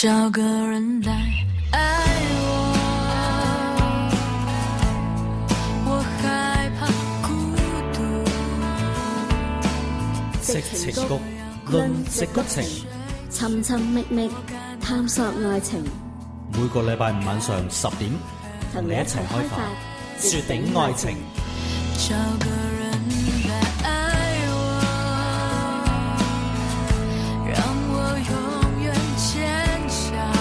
找个人来爱我，我害怕孤独。 矽情谷，論矽谷情， 尋尋覓覓探索愛情。 每個禮拜五晚上10點，同你一齊開發絕頂愛情。 找個人來愛我，讓我永遠堅強。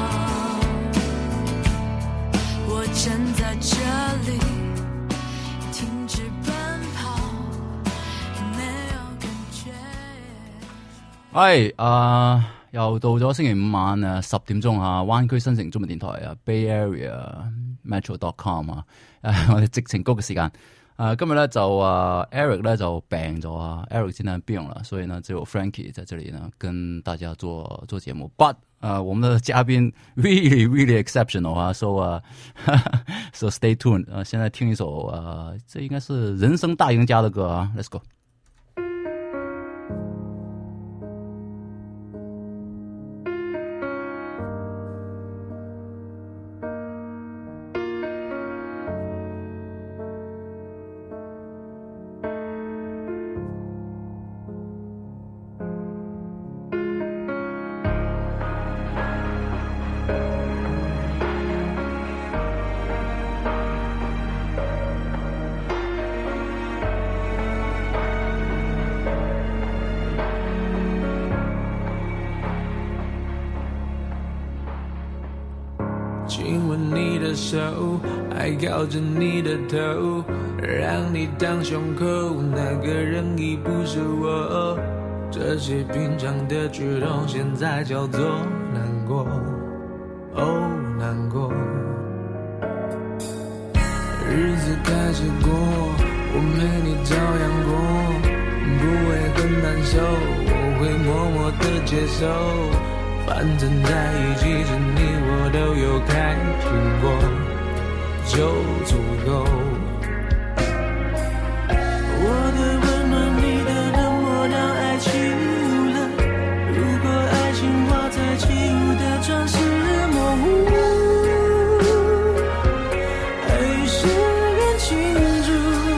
我站在這裡，停止奔跑，沒有感覺。 又到咗星期五晚10點鐘灣區新城中文電台Bay Area Metro.com 我哋矽情谷嘅時間。今日咧就Eric 咧就病咗Eric 現在病了，所以呢只有 Frankie 在這裡呢跟大家做節目。But 我們的嘉賓 really exceptional so stay tuned。現在聽一首這應該是人生大贏家的歌Let's go。 亲吻你的手，还靠着你的头，让你当胸口，那个人已不是我。这些平常的举动，现在叫做难过，哦，难过。日子开始过，我没你照样过，不会很难受，我会默默的接受。反正在一起时你我都有开心过，就足够。我的温暖，你的冷漠，让爱起雾了。如果爱情画在起雾的窗是模糊，还是很清楚。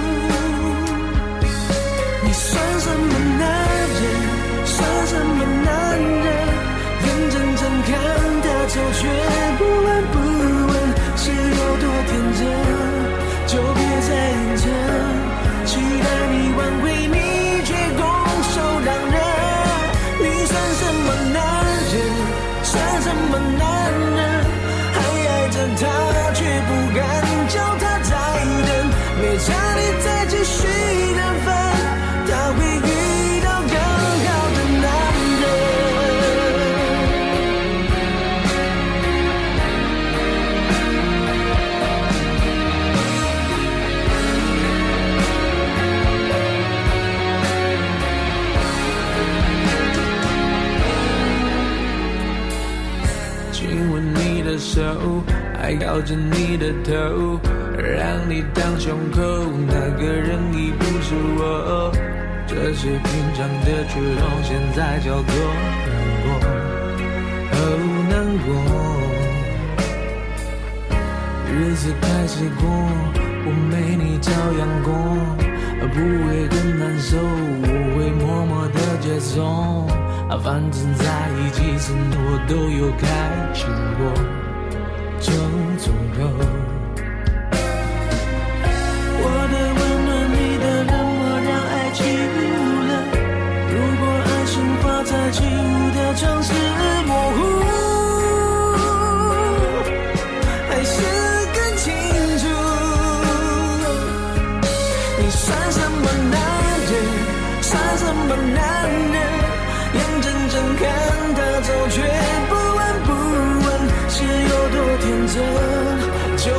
你算什么男人？算什么男人？眼睁睁看他走，却不闻不问，是有多天真，就别再硬撑。期待你挽回，你却拱手让人。你算什么男人？算什么男人？还爱着他，却不敢叫他再等。没差你再继续等分，他会遇到更好的男人。亲吻你的手，还靠着你的头，让你当胸口，那个人已不是我。这些平常的举动，现在叫做难过，哦，难过。日子开始过，我没你照样过，不会更难受，我会默默的接受。反正在一起时我都有开心过，就足够。我的温暖，你的冷漠，让爱起雾了。如果爱情画在起雾的窗是模糊，还是更清楚。你算什么男人？算什么男人？眼睁睁看他走，却不闻不问，是有多天真，就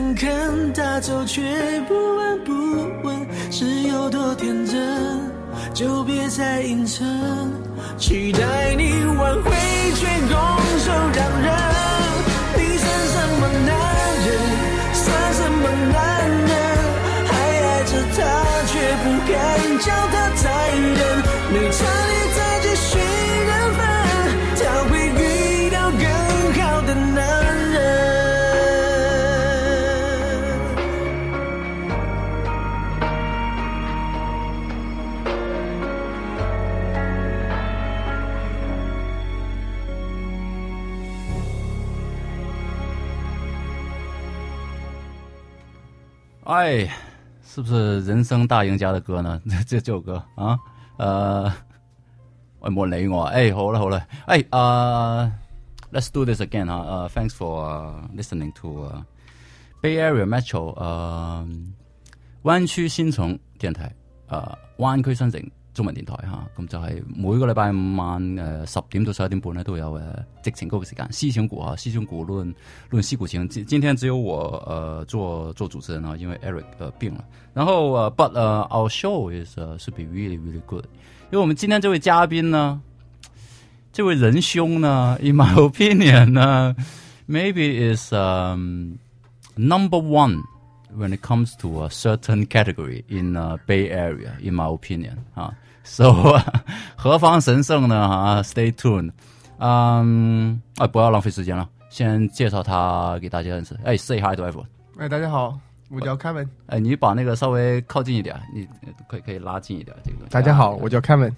睁看他走，却不闻不问，是有多天真，就别再硬撑，期待你挽回却拱手让人。你算什么男人，算什么男人，还爱着他却不敢叫他再等，没差你再继续人分，他会遇到更好的男人。 哎，是不是人生大赢家的歌呢？这首歌啊，喂，冇人理我。哎，好啦好啦，哎let's do this again 啊。Thanks for listening to Bay Area Metro 灣區新城電台灣區新城中文電台嚇，咁就係每個禮拜五晚10點到11點半咧都有矽情谷嘅時間，西情谷啊，西情谷論西古情。今天只有我做主持人啊，因為 Eric 病了。然後but our show should be really really good， 因為我們今天這位嘉賓呢，這位仁兄呢 ，in my opinion 呢 ，maybe is number one when it comes to a certain category in Bay Area, in my opinion 啊。So 何方神圣呢？Stay tuned。不要浪费时间了，先介绍他给大家认识。哎 ，Say hi to everyone。 哎，大家好，我叫 Kevin。 哎，你把那个稍微靠近一点，你可以拉近一点这个。 大家好，我叫 Kevin。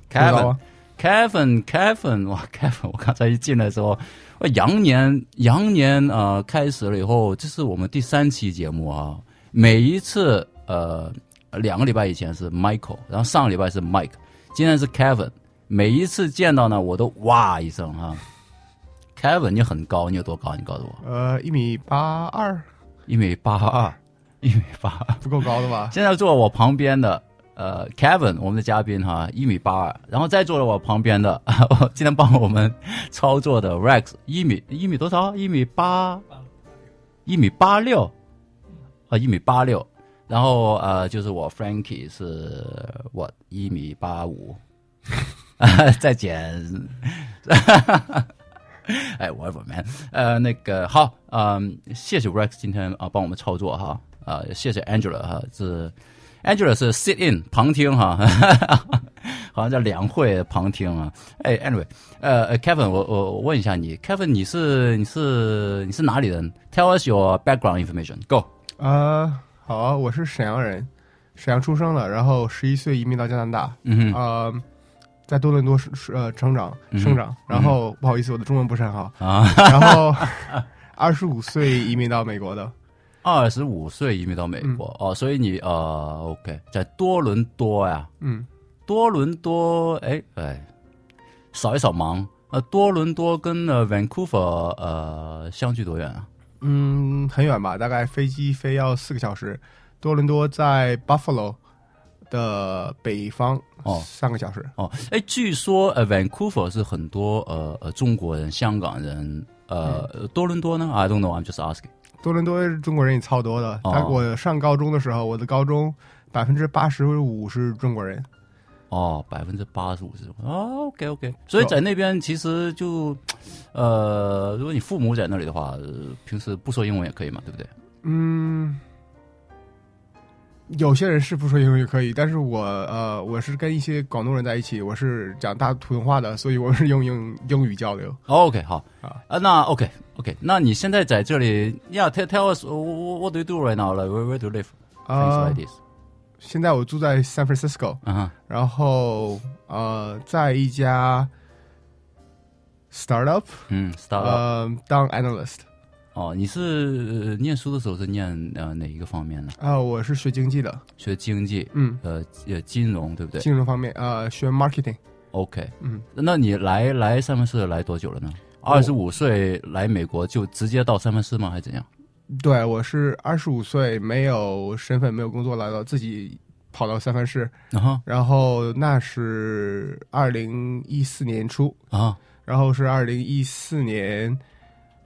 Kevin， 哇 ，Kevin， 我刚才一进来的时候，羊年开始了以后，这是我们第3期节目啊。每一次2个礼拜以前是 Michael， 然后上个礼拜是 Mike。今天是 Kevin， 每一次见到呢，我都哇一声哈。Kevin， 你很高，你有多高？你告诉我。 1.82米。 1.82米， 不够高的吧？ 现在坐我旁边的Kevin， 我们的嘉宾哈，1.82米，然后再坐在我旁边的，今天帮我们操作的 Rex， 1米多少？1.86米，1.86米。然后就是我 Frankie 是我1.85米，再减，哎 ，whatever man， 那个好，谢谢 Rex 今天帮我们操作哈，谢谢 Angela 哈，Angela 是 sit in 旁听哈，好像叫两会旁听啊。哎 ，anyway， Kevin， 我问一下你 ，Kevin 你是哪里人 ？Tell us your background information，Go。 好啊，我是沈阳人，沈阳出生的，然后11岁移民到加拿大，在多伦多生长，然后不好意思，我的中文不是很好啊，然后25岁移民到美国的 ，25岁移民到美国，哦，所以你OK， 在多伦多呀，多伦多，哎，扫一扫盲，多伦多跟Vancouver 相距多远啊？ 很远吧，大概飞机飞要4个小时。多伦多在 Buffalo 的北方，3个小时。哦， 哎，据说Vancouver 是很多中国人、香港人，多伦多呢 ？I don't know, I'm just asking。 多伦多中国人也超多的。我上高中的时候，我的高中85%是中国人。 哦，85%是OK， 所以在那边其实就，如果你父母在那里的话，平时不说英文也可以嘛，对不对？ 有些人是不说英文也可以，但是我是跟一些广东人在一起，我是讲大普通话的，所以我是用英语交流。 OK， 好那 OK， 那你现在在这里 ，Yeah，tell us what do you do right now? Like where do you live? Things like this. 现在我住在 San Francisco， 然后在一家 startup， 当 analyst。 哦，你是念书的时候是念哪一个方面呢？ 我是学经济的。 学经济，金融对不对？ 金融方面，学 marketing。 OK，那你来三藩市来多久了呢？25岁来美国就直接到三藩市吗？还是怎样？ 对，我是25岁，没有身份，没有工作，来到自己跑到三藩市，然后那是2014年初然后是2014年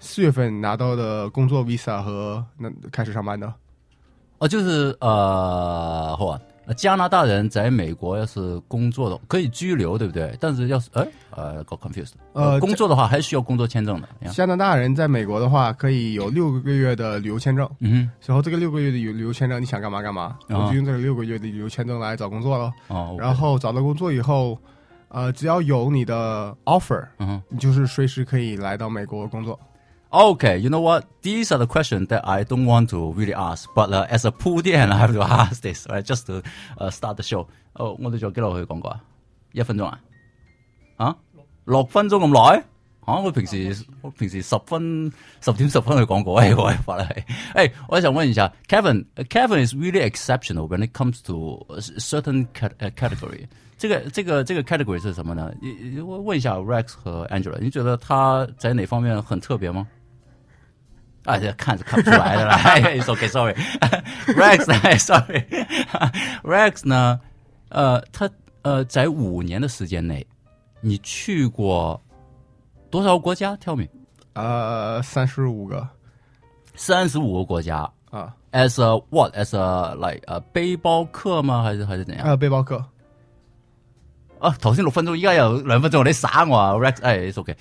4月份拿到的工作 visa 和开始上班的。 就是加拿大人在美国要是工作的可以居留，对不对？但是要是got confused。工作的话还需要工作签证的。 加拿大人在美国的话可以有6个月的旅游签证。然后这个6个月的旅游签证你想干嘛干嘛，我就用这个6个月的旅游签证来找工作了。然后找到工作以后，只要有你的 offer，你就是随时可以来到美国工作。 Okay, you know what? These are the questions that I don't want to really ask, but as a 鋪墊 I have to ask this, right? Just to start the show. 我哋仲有幾耐可以講過啊？1分鐘啊？6分鐘咁耐？我平時10點10分去講過，我發係。我想問一下 Kevin is really exceptional when it comes to a certain category. 這個 category 是什麼呢？我問一下 Rex 和 Angela， 你覺得他在哪方面很特別嗎？看不出來的啦。It's okay, sorry. Rex, sorry. Rex 呢？他在5年的時間內，你去過多少國家 ？Tell me. 35個。 35個國家啊。 As a what? As a like 背包客嗎？還是怎樣？ 背包客。 頭先6分鐘，依家有2分鐘，你耍我啊 ，Rex，it's okay。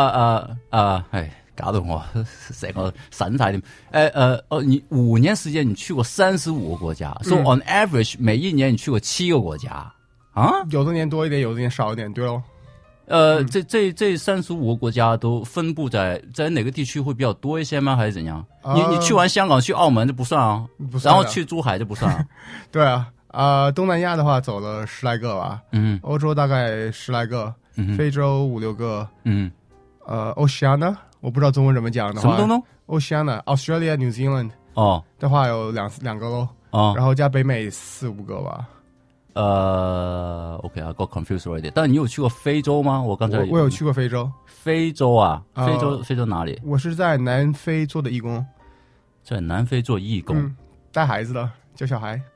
搞到我成個神晒點。你5年時間你去過35個國家，so on average 每一年你去過7個國家啊？ 有的年多一點，有的年少一點，對咯。 這35個國家都分布在哪個地區會比較多一些嗎？還是怎樣？你去完香港去澳門就不算啊，然後去珠海就不算啊。 對啊。東南亞的話走了10來個吧，歐洲大概10來個，非洲5、6個，Oceania 我不知道中文怎麼講的話， 什麼東東 ？Oceania Australia New Zealand 的話有兩個咯，然後加北美4、5個吧。 OK 啊 ，got confused already。但你有去過非洲嗎？我有去過非洲。 非洲啊，非洲哪裡？ 我是在南非做的義工。 在南非做義工， 帶孩子的，教小孩。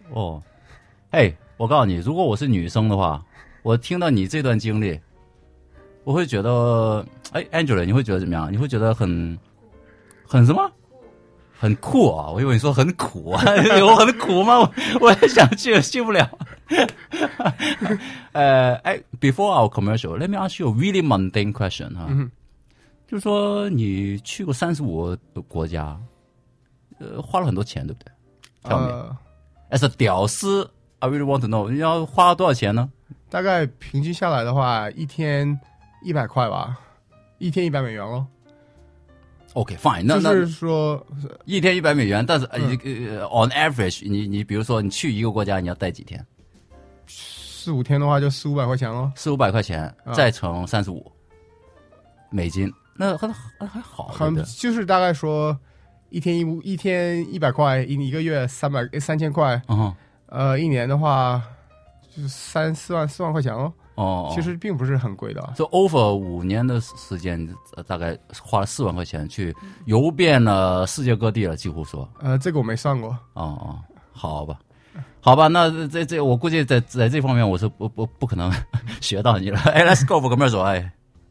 我告訴你，如果我是女生的話，我聽到你這段經歷，我會覺得，Angela， 你會覺得怎麼樣？你會覺得很什麼？很酷啊！我以為你說很苦啊，我很苦嗎？我也想去不了。Before our commercial, let me ask you a really mundane question 哈，就是說你去過35個國家，花了很多錢，對不對？Tell me. As a 屌絲 I really want to know， 你要花了多少錢呢？ 大概平均下來的話，1天100塊吧，1天100美元咯。 OK fine， 就是說 1天100美元，但是on average， 你比如說你去一個國家，你要待幾天 ？4、5天的話就400、500塊錢咯。4、 500塊錢，再乘35美金，那還好。 就是大概說一天100塊，一個月3000塊，一年的話就是4萬塊錢咯。其實並不是很貴的。 So over 5年的時間，大概花了4萬塊錢去遊遍了世界各地了，幾乎說。 這個我沒算過。 好吧，那這我估計在這方面我是不可能學到你了。Let's go for commercial。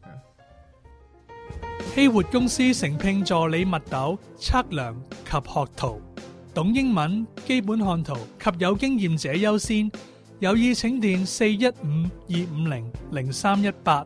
希活公司誠聘助理密斗、測量及學徒，懂英文、基本看圖及有經驗者優先。有意請電415-250-0318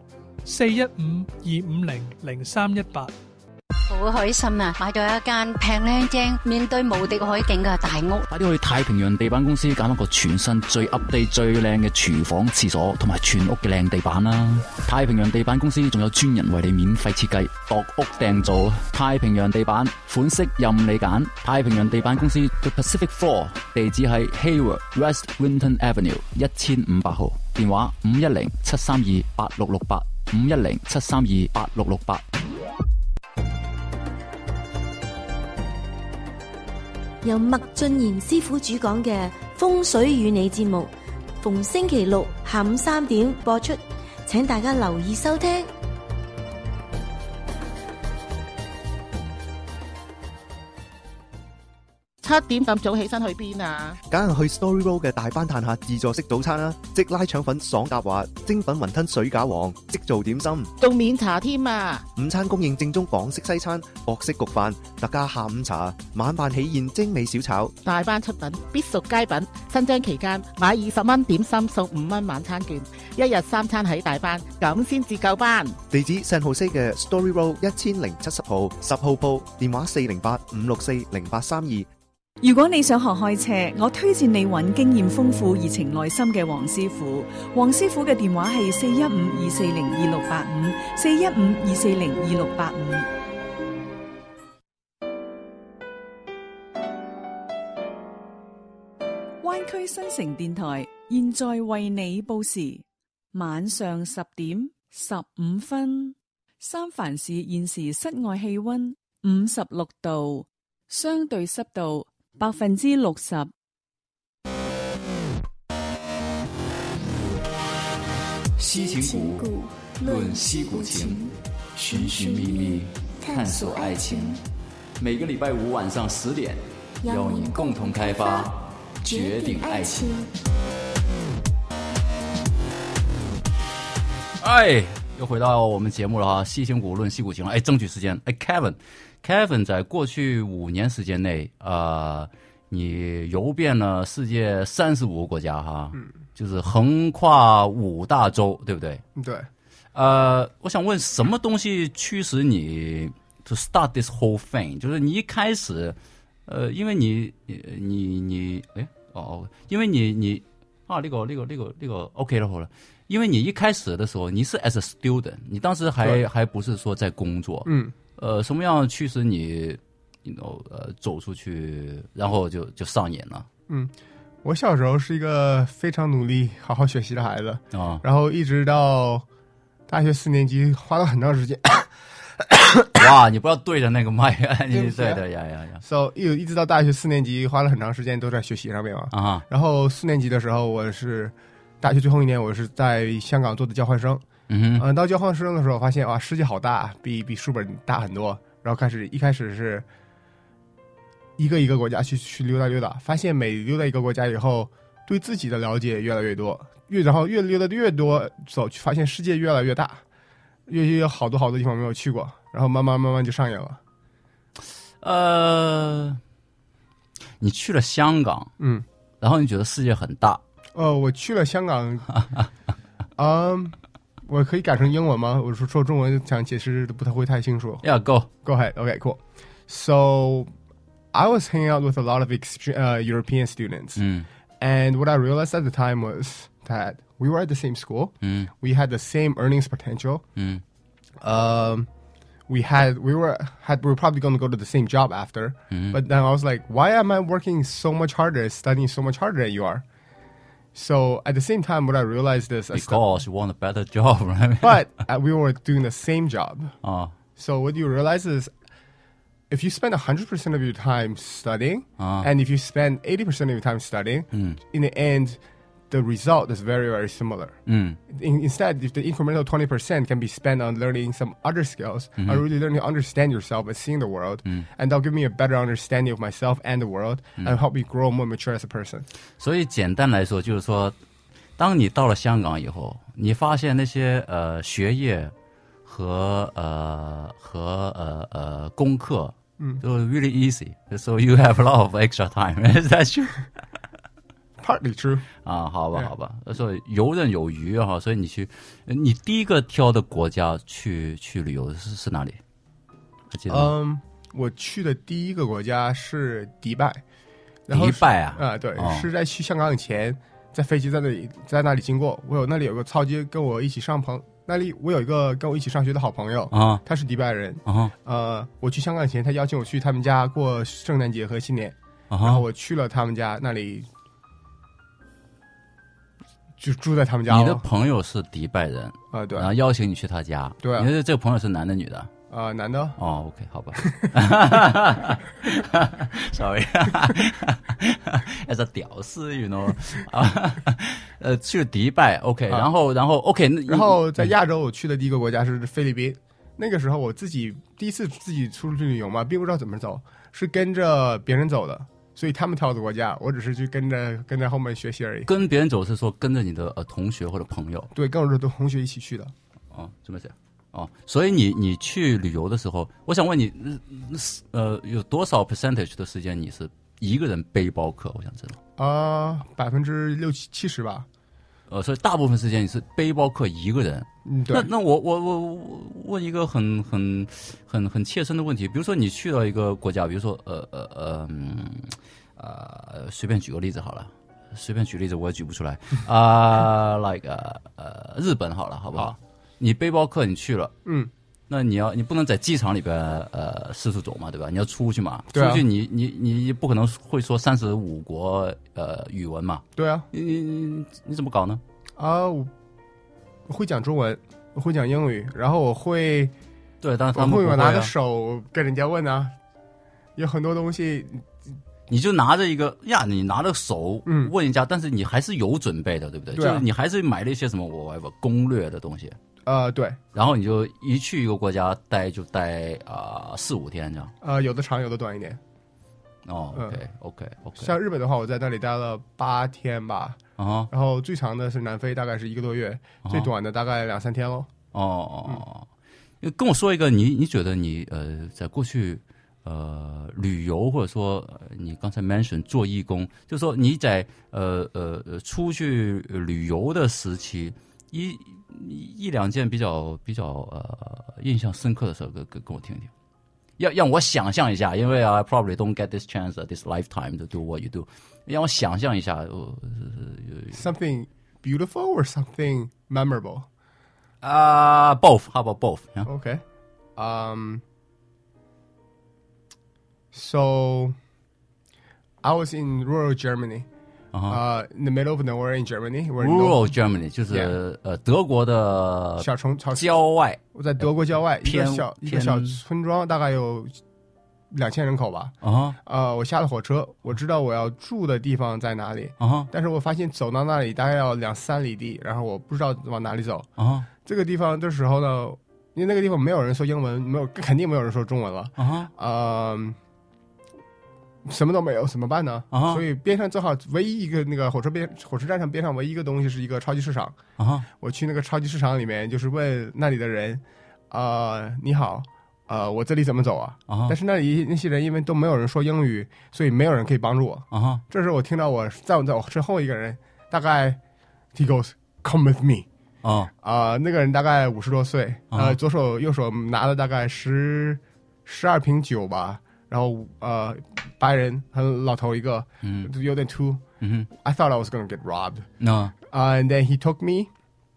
415-250-0318。 好開心啊！買到一間平靚正、面對無敵海景嘅大屋。 快啲去太平洋地板公司揀一個全新最 update 最靚嘅廚房、廁所同埋全屋嘅靚地板啦！太平洋地板公司仲有專人為你免費設計、度屋訂造。太平洋地板款式任你揀。太平洋地板公司 The Pacific Floor 地址喺 Hayward West Winton Avenue 1500號，電話510-732-8668 510-732-8668。 由麥俊賢師傅主講嘅風水與你節目，逢星期六下午3點播出，請大家留意收聽。 7點咁早起身去邊啊？ 梗係去 Story Road 嘅大班嘆客自助式早餐啦，即拉腸粉爽夾滑，精品雲吞水餃王，即做點心， 仲免茶添啊！ 午餐供應正宗港式西餐、國式焗飯，特價下午茶，晚飯喜宴精美小炒， 大班出品必屬佳品。新張期間買20蚊點心送5蚊晚餐券，1日3餐喺大班，咁先至夠班。 地址San Jose嘅 Story Road 1070號10號鋪，電話408-564-0832。 如果你想學開車，我推薦你揾經驗豐富、熱情內心嘅黃師傅。黃師傅嘅電話係415-240-2685，415-240-2685。灣區新城電台現在為你報時，晚上10點15分。三藩市現時室外氣溫56度，相對濕度60%。 西情谷论西谷情，寻寻觅觅探索爱情。每个礼拜五晚上10点，邀你共同开发绝顶爱情。 哎，又回到我们节目了哈，西情谷论西谷情了。哎，争取时间。哎 ，Kevin 在过去5年时间内，你游遍了世界35个国家哈，就是横跨5大洲，对不对？ 对。 我想问，什么东西驱使你 to start this whole thing？ 就是你一开始，因为你，因为你啊，那个 OK 了，好了。因为你一开始的时候，你是 as a student， 你当时还不是说在工作，什么样驱使你走出去，然后就上瘾了？ 我小时候是一个非常努力、好好学习的孩子啊， 然后一直到大学4年级，花了很长时间。 哇，你不要对着那个麦，对的呀。 So 一直到大学4年级，花了很长时间都在学习上面嘛。 啊， 然后4年级的时候，我是大学最后1年，我是在香港做的交换生。到交换生的时候，发现哇，世界好大，比书本大很多。然后一开始是一个一个国家去溜达，发现每溜达一个国家以后，对自己的了解越来越多，然后越溜达越多，发现世界越来越大，越有好多地方没有去过，然后慢慢就上瘾了。 你去了香港，然后你觉得世界很大。 我去了香港，我可以改成英文吗？我说中文想解释不太会太清楚。 Yeah, go ahead. Okay, cool. So I was hanging out with a lot of European students, and what I realized at the time was that we were at the same school. We had the same earnings potential. We were probably going to go to the same job after. But then I was like, why am I working so much harder, studying so much harder than you are? So at the same time, what I realized is because you want a better job, right? But we were doing the same job. So what you realize is, if you spend 100% of your time studying, and if you spend 80% of your time studying, in the end, the result is very, very similar. Instead, if the incremental 20% can be spent on learning some other skills, or really learning to understand yourself and seeing the world, and that'll give me a better understanding of myself and the world, and help me grow more mature as a person. 所以简单来说，就是说，当你到了香港以后，你发现那些学业和功课，都 really easy. So you have a lot of extra time. Is that true? Partly true. 好吧。所以游刃有余哈。所以你第一个挑的国家去旅游是哪里？ 我去的第一个国家是迪拜。 迪拜啊？ 对，是在去香港以前，在飞机在那里经过，那里有个操机跟我一起那里我有一个跟我一起上学的好朋友他是迪拜人我去香港以前，他邀请我去他们家过圣诞节和新年然后我去了他们家那里。就住在他们家。 你的朋友是迪拜人对， 然后邀请你去他家。 对， 你的这个朋友是男的女的？ 男的。 OK， 好吧。Sorry， as a 屌丝 ，you know 去了迪拜 ，OK， 然后 OK， 然后在亚洲我去的第一个国家是菲律宾。那个时候我第一次自己出去旅游嘛，并不知道怎么走，是跟着别人走的。 所以他们挑的国家，我只是去跟着后面学习而已。 跟别人走是说跟着你的同学或者朋友？ 对，跟我的同学一起去的。 哦，这么讲。哦，所以你去旅游的时候，我想问你，有多少 percentage 的时间你是一个人背包客？我想知道。60-70%吧。所以大部分时间你是背包客一个人。 对。 那我问一个很切身的问题，比如说你去到一个国家，比如说随便举个例子好了，随便举例子我也举不出来like 日本好了，好不好？你背包客你去了，那你不能在机场里边四处走嘛，对吧？你要出去嘛， 对啊、 出去你不可能会说35国语文嘛， 对啊， 你怎么搞呢？ 我会讲中文，我会讲英语，然后我会对，但是他们我会拿着手跟人家问啊，有很多东西。 你就拿着一个呀，你拿着手问一下，但是你还是有准备的，对不对？ 对啊、 就是你还是买了一些什么攻略的东西。 对。 然后你就一去一个国家待4-5天这样。 有的长，有的短一点。 哦 ，OK。 像日本的话，我在那里待了8天吧。然后最长的是南非，大概是1个多月，最短的大概2-3天喽。 跟我说一个，你觉得你在过去旅游或者说你刚才 mention 做义工，就是说你在出去旅游的时期，一两件比较印象深刻的事跟我听听。要让我想象一下，因为I probably don't get this chance at this lifetime to do what you do。让我想象一下 ，something beautiful or something memorable? Both. How about both? Yeah. Okay. So I was in rural Germany. In the middle of nowhere in Germany. Rural Germany 就是德国的小城郊外。 我在德国郊外一个小村庄，大概有2000人口吧。我下了火车，我知道我要住的地方在哪里。但是我发现走到那里大概要2-3里地，然后我不知道往哪里走。这个地方的时候呢，因为那个地方没有人说英文，肯定没有人说中文了。什么都没有，怎么办呢？所以边上正好唯一一个那个火车站上边上唯一一个东西是一个超级市场。我去那个超级市场里面，就是问那里的人，你好，我这里怎么走啊？但是那里那些人因为都没有人说英语，所以没有人可以帮助我。这时候我听到在我身后一个人，大概 he goes come with me。那个人大概50多岁，左手右手拿了大概12瓶酒吧。然后白人很老头一个，有点秃。I thought I was going to get robbed. No. And then he took me.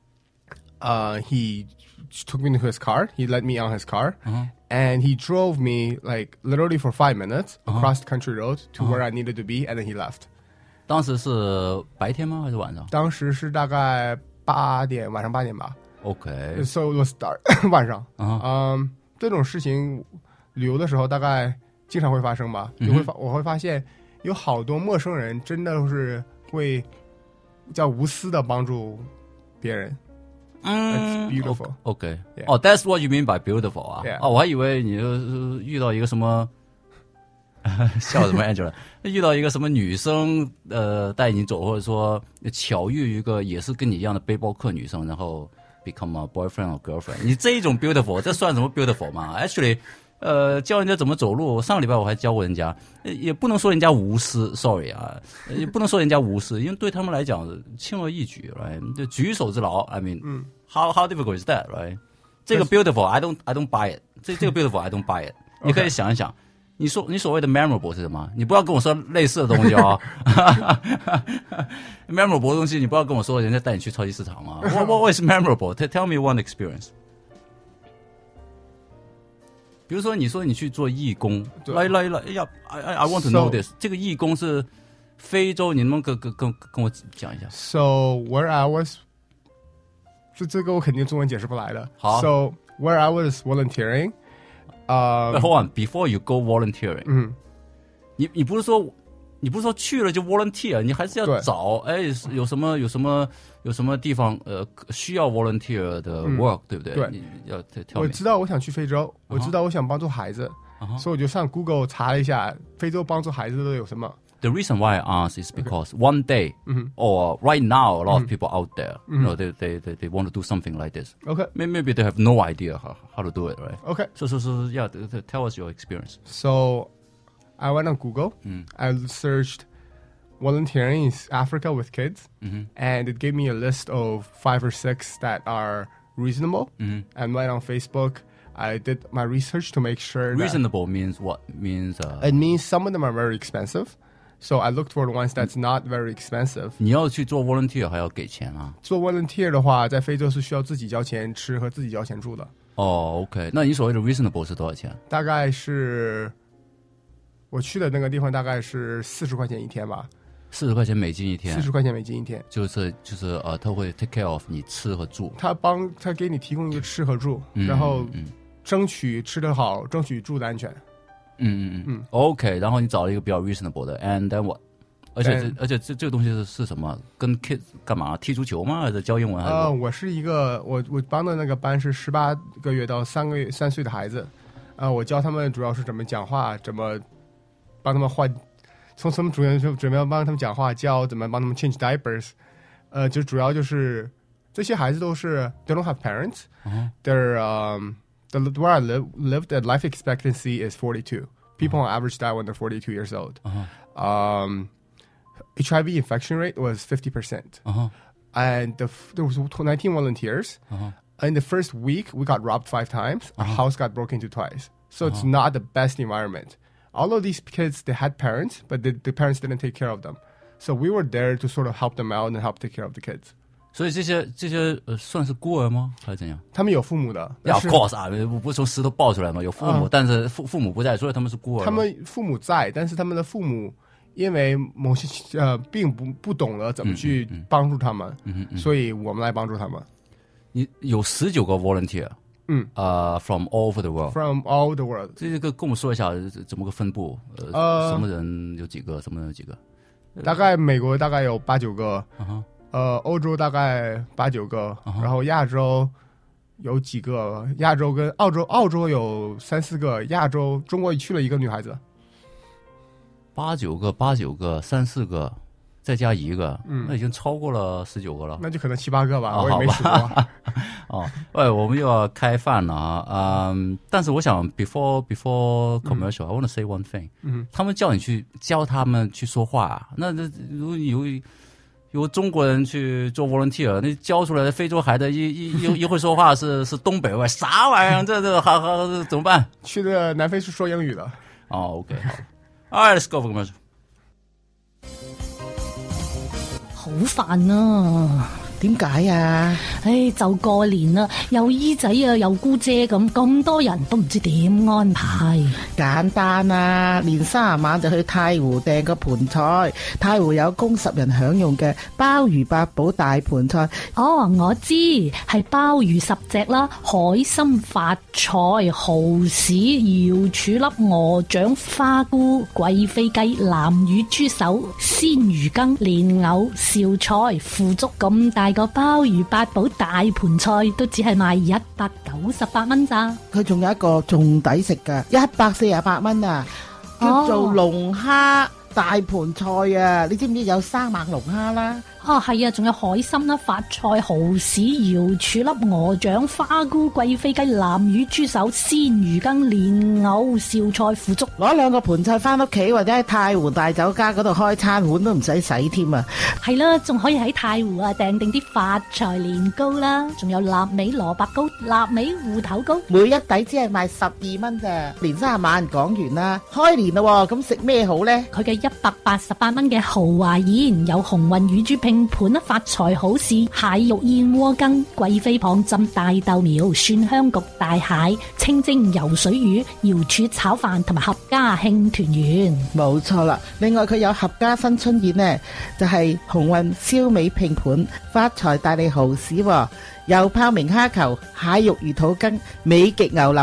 He took me into his car. He let me on his car, and he drove me like literally for 5 minutes across the country road to where I needed to be, and then he left. 当时是白天吗？还是晚上？ 当时是大概晚上8点吧。 Okay. So it was dark. 晚上。这种事情旅游的时候大概经常会发生吧。我会发现有好多陌生人真的是会叫无私的帮助别人。That's beautiful. Okay. That's what you mean by beautiful 啊？我还以为你遇到一个什么笑什么 Angela？ 遇到一个什么女生带你走，或者说巧遇一个也是跟你一样的背包客女生，然后 become a boyfriend or girlfriend。你这一种 beautiful， 这算什么 beautiful 吗 ？Actually。教人家怎么走路，上个礼拜我还教过人家，也不能说人家无私 ，sorry 啊，也不能说人家无私，因为对他们来讲轻而易举 ，right？ 就举手之劳 ，I mean，how difficult is that， right？ 这个 beautiful，I don't buy it， 这个 beautiful I don't buy it。你可以想一想，你所谓的 memorable 是什么？你不要跟我说类似的东西哦。memorable 的东西你不要跟我说人家带你去超级市场啊。What is memorable？ Tell me one experience。比如说，你说你去做义工，来呀 ！I want to know this。这个义工是非洲，你能跟我讲一下 ？So where I was， 这个我肯定中文解释不来的。 好 ，So where I was volunteering， hold on before you go volunteering，你不是说去了就 volunteer， 你还是要找有什么地方需要 volunteer 的 work，对不对？ 对， 你要我知道我想去非洲，我知道我想帮助孩子，所以我就上 Google 查了一下非洲帮助孩子都有什么。 The reason why I ask is because one day or right now, a lot of people out there, you know, they want to do something like this. Okay. Maybe they have no idea how to do it, right? Okay. So yeah, tell us your experience. So I went on Google. I searched volunteering in Africa with kids, and it gave me a list of 5 or 6 that are reasonable. And went on Facebook. I did my research to make sure. Reasonable means what? It means some of them are very expensive. So I looked for the ones that's not very expensive. 你要去做 volunteer 还要给钱啊？ 做 volunteer 的话，在非洲是需要自己交钱吃和自己交钱住的。 OK， 那你所谓的 reasonable 是多少钱？ 大概是我去的那个地方大概是40块钱一天吧。 40块钱美金一天 ，40块钱美金一天， 就是他会 take care of 你吃和住，他给你提供一个吃和住，然后争取吃得好，争取住的安全。 OK， 然后你找了一个比较 reasonable 的 ，and then what？ 而且这个东西是什么？跟 kids 干嘛？踢足球吗？还是教英文？ 我是一个我帮的那个班是18个月到3岁的孩子，我教他们主要是怎么讲话，怎么帮他们换。从什么主要准备要帮他们讲话，教怎么帮他们 change diapers， 就主要就是这些孩子都是 they don't have parents， they're where I lived the life expectancy is 42. People on average die when they're 42 years old. HIV infection rate was 50%. And there was 19 volunteers. In the first week, we got robbed 5 times. Our house got broken into twice. So it's not the best environment.All of these kids, they had parents, but the parents didn't take care of them. So we were there to sort of help them out and help take care of the kids. 所以这些算是孤儿吗？还是怎样？ 他们有父母的。 Of course 啊，不是从石头抱出来吗？有父母，但是父母不在，所以他们是孤儿。 他们父母在，但是他们的父母因为某些并不懂得怎么去帮助他们，所以我们来帮助他们。 你有19个 volunteer。from all over the world. From all the world. 这个跟我们说一下怎么个分布？什么人有几个？什么人有几个？ 大概美国大概有8、9个，欧洲大概8、9个，然后亚洲有几个？亚洲跟澳洲有3、4个，中国去了一个女孩子。 8、9个，3、4个。再加1个，那已经超过了19个了。 那就可能7、8个吧，我也没数过。 我们又要开饭了啊。但是我想 before commercial， I want to say one thing。他们叫你去教他们去说话，那如果有中国人去做 volunteer， 那教出来的非洲孩子一会说话是东北味，啥玩意儿？这怎么办？ 去的南非是说英语的。 OK， 好。All right, let's go for commercial。 好煩啊！ 點解啊？ 就過年啦，又姨仔啊，又姑姐咁多人都唔知點安排。 簡單啊，年30晚就去太湖訂個盤菜，太湖有供10人享用嘅鮑魚八寶大盤菜。 我知係鮑魚10隻啦，海參、發菜、蠔豉、瑤柱粒、鵝掌、花菇、貴妃雞、南乳豬手、鮮魚羹、蓮藕、紹菜、腐竹咁大個鮑魚八寶大盤菜都只係賣198蚊咋。 佢仲有一個仲抵食㗎，148蚊啊，叫做龍蝦大盤菜啊！你知唔知有生猛龍蝦啦？ 係啊，仲有海參啦、發菜、蠔豉、瑤柱粒、鵝掌、花菇、貴妃雞、南乳豬手、鮮魚羹、蓮藕、紹菜、腐竹。 攞2個盤菜翻屋企，或者喺太湖大酒家嗰度開餐碗都唔使洗添啊！ 係啦，仲可以喺太湖訂定啲發財年糕啦，仲有臘味蘿蔔糕、臘味芋頭糕， 每一底只係賣12蚊咋。年30晚講完啦，開年啦喎，咁食咩好咧？ 佢嘅188蚊嘅豪華宴有紅運乳豬拼盤啦，發財好市、蟹肉燕窩羹、貴妃蚌浸大豆苗、蒜香焗大蟹、清蒸游水魚、瑤柱炒飯同埋合家慶團圓。 冇錯啦，另外佢有合家新春宴呢，就係紅運燒味拼盤、發財大利蠔豉、油泡明蝦球、蟹肉魚肚羹、美極牛柳粒、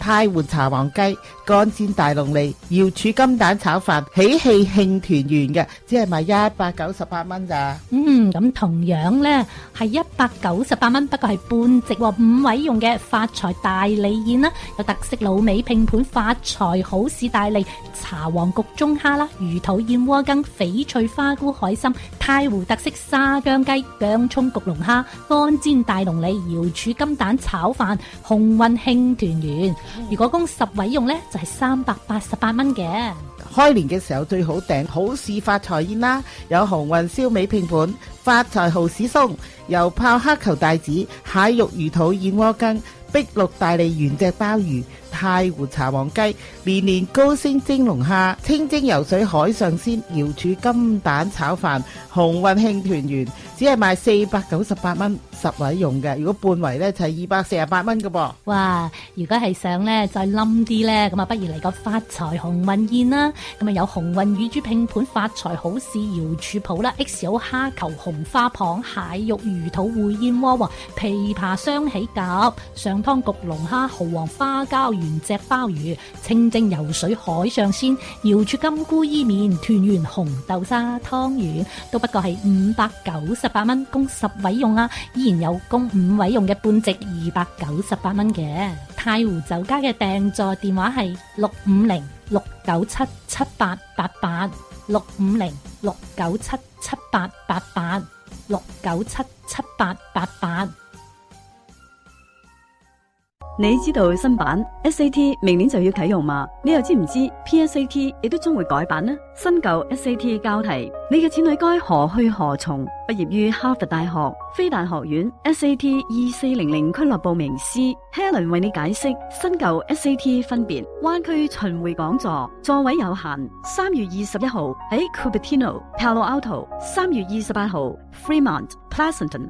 太湖茶王雞、乾煎大龍脷、瑤柱金蛋炒飯，喜氣慶團圓嘅，只係賣198蚊咋。 咁同樣呢係198蚊，不過係半席5位用嘅發財大利宴啦，有特色滷味拼盤發財好市大利、茶王焗中蝦啦、魚肚燕窩羹、翡翠花菇海參、太湖特色沙姜雞、薑葱焗龍蝦、乾煎大龍脷、瑤柱金蛋炒飯、鴻運慶團圓。如果供10位用呢，就係388蚊嘅。 開年嘅時候最好訂好市發財宴啦，有鴻運燒味拼盤、發財蠔豉鬆、油泡黑球帶子、蟹肉魚肚燕窩羹、碧綠大利原隻鮑魚、太湖茶王雞、年年高升蒸龍蝦、清蒸游水海上鮮、瑤柱金蛋炒飯、鴻運慶團圓，只係賣498蚊10位用嘅，如果半圍呢，就係248蚊嘅噃。 哇！如果係想呢再冧啲呢，咁啊不如嚟個發財鴻運宴啦。咁啊有鴻運乳豬拼盤、發財好市瑤柱鋪啦、XO 蝦球紅花蚌、蟹肉魚肚燴燕窩、琵琶雙喜鴿、上湯焗龍蝦、蠔皇花膠原隻鮑魚、清蒸游水海上鮮、瑤柱金菇伊麵、團圓紅豆沙湯圓，都不過係598蚊，供10位用啊，依然有供5位用嘅半席298蚊嘅。太湖酒家嘅訂座電話係650-697-7888 650-697-7888 697-7888。 你知道新版 SAT 明年就要啟用嘛？你又知唔知 PSAT 亦都將會改版呢？新舊 SAT 交題，你嘅子女該何去何從？畢業於哈佛大學、非大學院 SAT 2400俱樂部名師 Helen 為你解釋新舊 SAT 分別。灣區巡迴講座，座位有限。3月21號喺 Cupertino、Palo Alto，3月28號 Fremont、Pleasanton，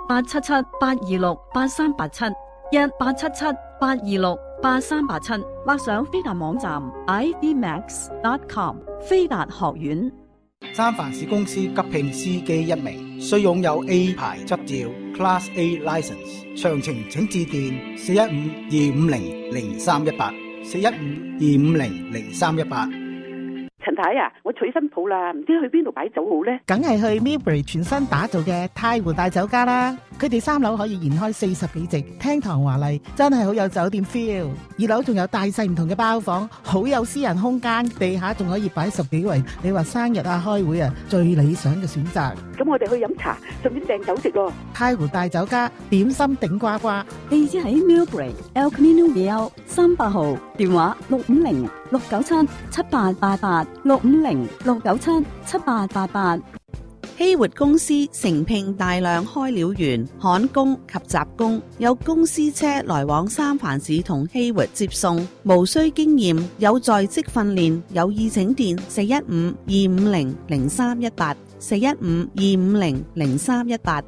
1877-826-8387。1877-826-8387，或上飛達網站 ivmax.com。 飛達學院。 三藩市公司急聘司機1名，需擁有 A 牌執照 Class A License。詳情請致電415-250-0318 415-250-0318。 陳太啊，我娶新抱啦，唔知去邊度擺酒好呢？ 梗係去 Millbury 全新打造嘅太湖大酒家啦！佢哋3樓可以延開40幾席，廳堂華麗，真係好有酒店 feel。2樓仲有大細唔同嘅包房，好有私人空間，地下仲可以擺10幾圍。你話生日啊、開會啊，最理想嘅選擇。 咁我哋去飲茶，順便訂酒食咯。 太湖大酒家點心頂呱呱， 地址喺 Millbury El Camino Real 300號，電話650-697-7888 650-697-7888。 希活公司承聘大量開料員、焊工及雜工，有公司車來往三藩市同希活接送，無需經驗，有在職訓練，有意請電415-250-0318 415-250-0318。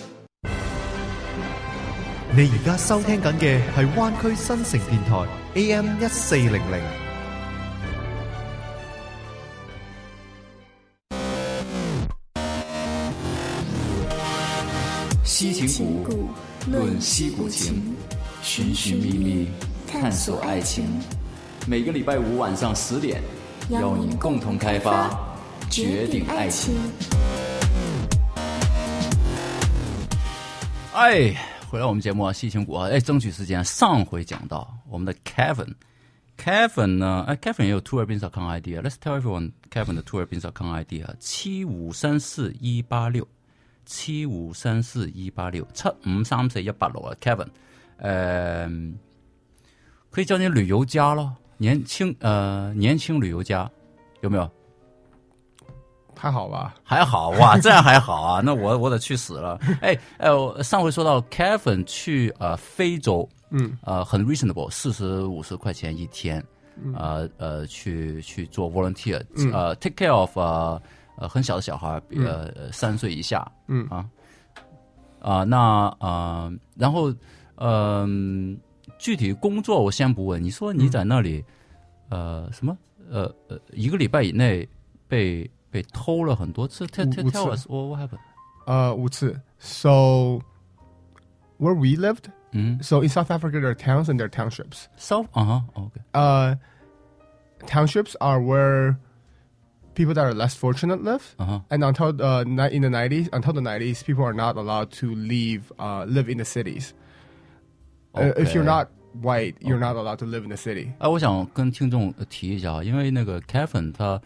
你而家收聽緊嘅係灣區新城電台 AM1400。 西情谷，论西谷情，寻寻觅觅，探索爱情。每个礼拜5晚上10点，邀你共同开发，决定爱情。 哎，回来我们节目啊，西情谷啊，争取时间。上回讲到我们的 Kevin 呢，Kevin 也有 tourbins.com ID 啊。Let's tell everyone Kevin 的 tourbins.com ID 啊，7534186。7534186 7534186啊 ，Kevin， 可以叫你旅游家了，年轻旅游家，有没有？ 还好吧， 还好哇，这样还好啊，那我得去死了。上回说到 Kevin 去非洲，很 reasonable， 40-50块钱一天，去做 volunteer，take care of很小的小孩，3岁以下，然后具体工作我先不问，你说你在那里什么1个礼拜以内被偷了很多次 ？Tell us what happened？ 5次。So where we lived So in South Africa, there are towns and there are townships. Okay. Townships are where people that are less fortunate live, and until in the 90s, people are not allowed to live in the cities. If you're not white, you're not allowed to live in the city. 我想跟听众提一下，因为那个 Kevin 他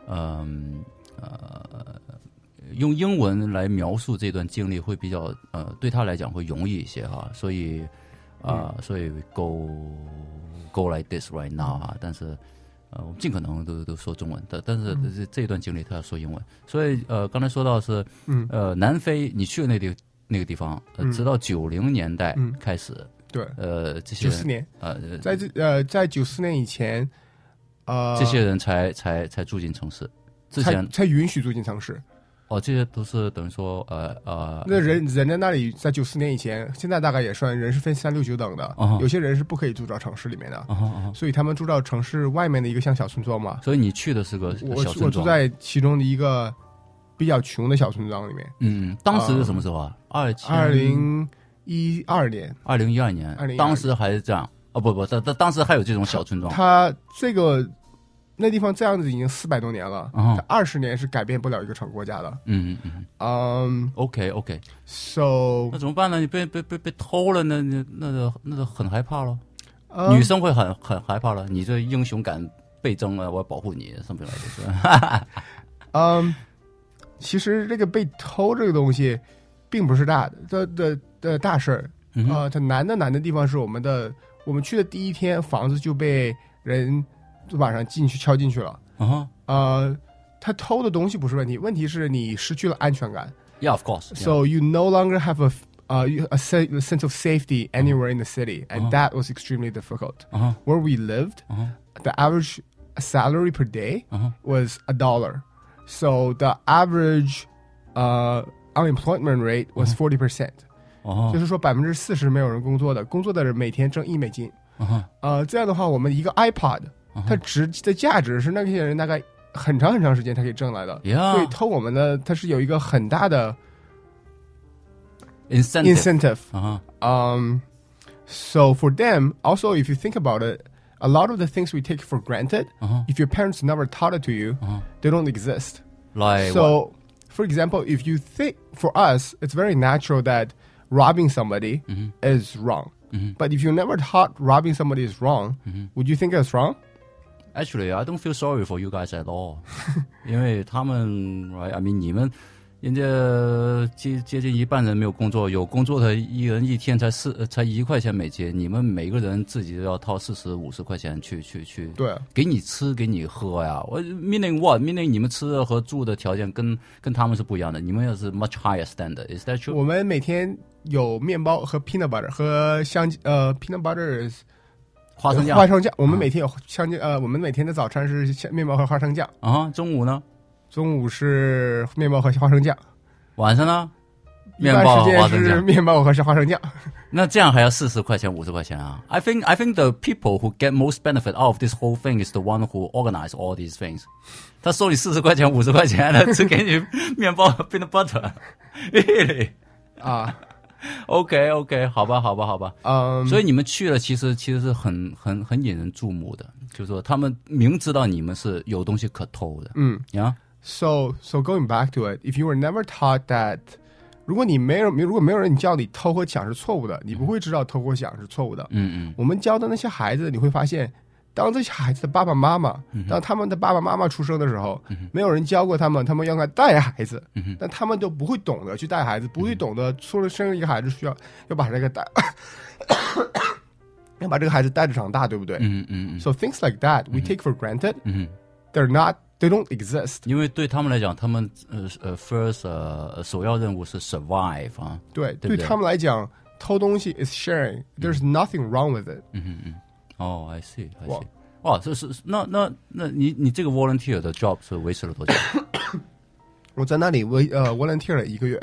用英文来描述这段经历会比较对他来讲会容易一些哈，所以所以 go like this right now 哈，但是我们尽可能都说中文的，但是这一段经历他要说英文，所以刚才说到是南非你去的那个地方，直到90年代开始， 对， 这些人 94年在94年以前， 这些人才住进城市，之前才允许住进城市。 这些都是等于说那人在那里，在94年以前，现在大概也算人是分3、6、9等的，有些人是不可以住到城市里面的，所以他们住到城市外面的一个像小村庄嘛。 所以你去的是个小村庄， 我住在其中的一个比较穷的小村庄里面。 当时是什么时候啊 ？2012年。 2012年，当时还是这样？不，当时还有这种小村庄。 它那地方这样子已经400多年了，20年是改变不了一个国家的。 OK， so 那怎么办呢？你被偷了，那很害怕了。女生会很害怕了。你这英雄感倍增了，我要保护你，什么来着？ 其实这个被偷这个东西，并不是大大事儿。它难的地方是我们去的第一天，房子就被人晚上敲进去了。他偷的东西不是问题，问题是你失去了安全感。 Yeah, of course. So you no longer have a sense of safety anywhere in the city, and that was extremely difficult. Where we lived, the average salary per day was $1. So the average unemployment rate was 40%. 就是说40%没有人工作的人每天挣1美金。这样的话，我们一个 iPod。它值的价值是那些人大概很长时间才可以挣来的，所以偷我们的它是有一个很大的 incentive. So for them, also if you think about it, a lot of the things we take for granted, if your parents never taught it to you, they don't exist. Like so, what? For example, if you think for us, it's very natural that robbing somebody is wrong. But if you never taught robbing somebody is wrong, would you think it's wrong? Actually, I don't feel sorry for you guys at all. 因为他们 right, I mean 你们人家接近一半人没有工作，有工作的一人一天才1块钱美金，你们每个人自己都要掏40、50块钱去， 对， 给你吃给你喝呀。meaning what? Meaning 你们吃的和住的条件跟他们是不一样的，你们也是 much higher standard. Is that true? 我们每天有面包和 peanut butter 和peanut butter is 花生酱， 我们每天有我们每天的早餐是面包和花生酱。 中午呢？ 中午是面包和花生酱。 晚上呢？面包和花生酱。 面包和花生酱。 那这样还要40块钱、50块钱啊 ？I think the people who get most benefit out of this whole thing is the one who organize all these things. 他收你40块钱、50块钱的，只给你面包和 peanut butter. Really? OK， 好吧。所以你们去了，其实是很引人注目的，就是说他们明知道你们是有东西可偷的。 So going back to it, if you were never taught that, 如果没有人教你偷和抢是错误的，你不会知道偷和抢是错误的。我们教的那些孩子，你会发现。当这些孩子的爸爸妈妈，当他们的爸爸妈妈出生的时候，没有人教过他们要该带孩子，但他们都不会懂得去带孩子，不会懂得除了生一个孩子需要把这个带，要把这个孩子带着长大，对不对？So things like that we take for granted, they don't exist. 因为对他们来讲，他们first 首要任务是 survive 啊， 对他们来讲，偷东西 is sharing. There's nothing wrong with it. I see. 哇，这是那你这个 volunteer 的 job 是维持了多久？ 我在那里volunteer 了1个月，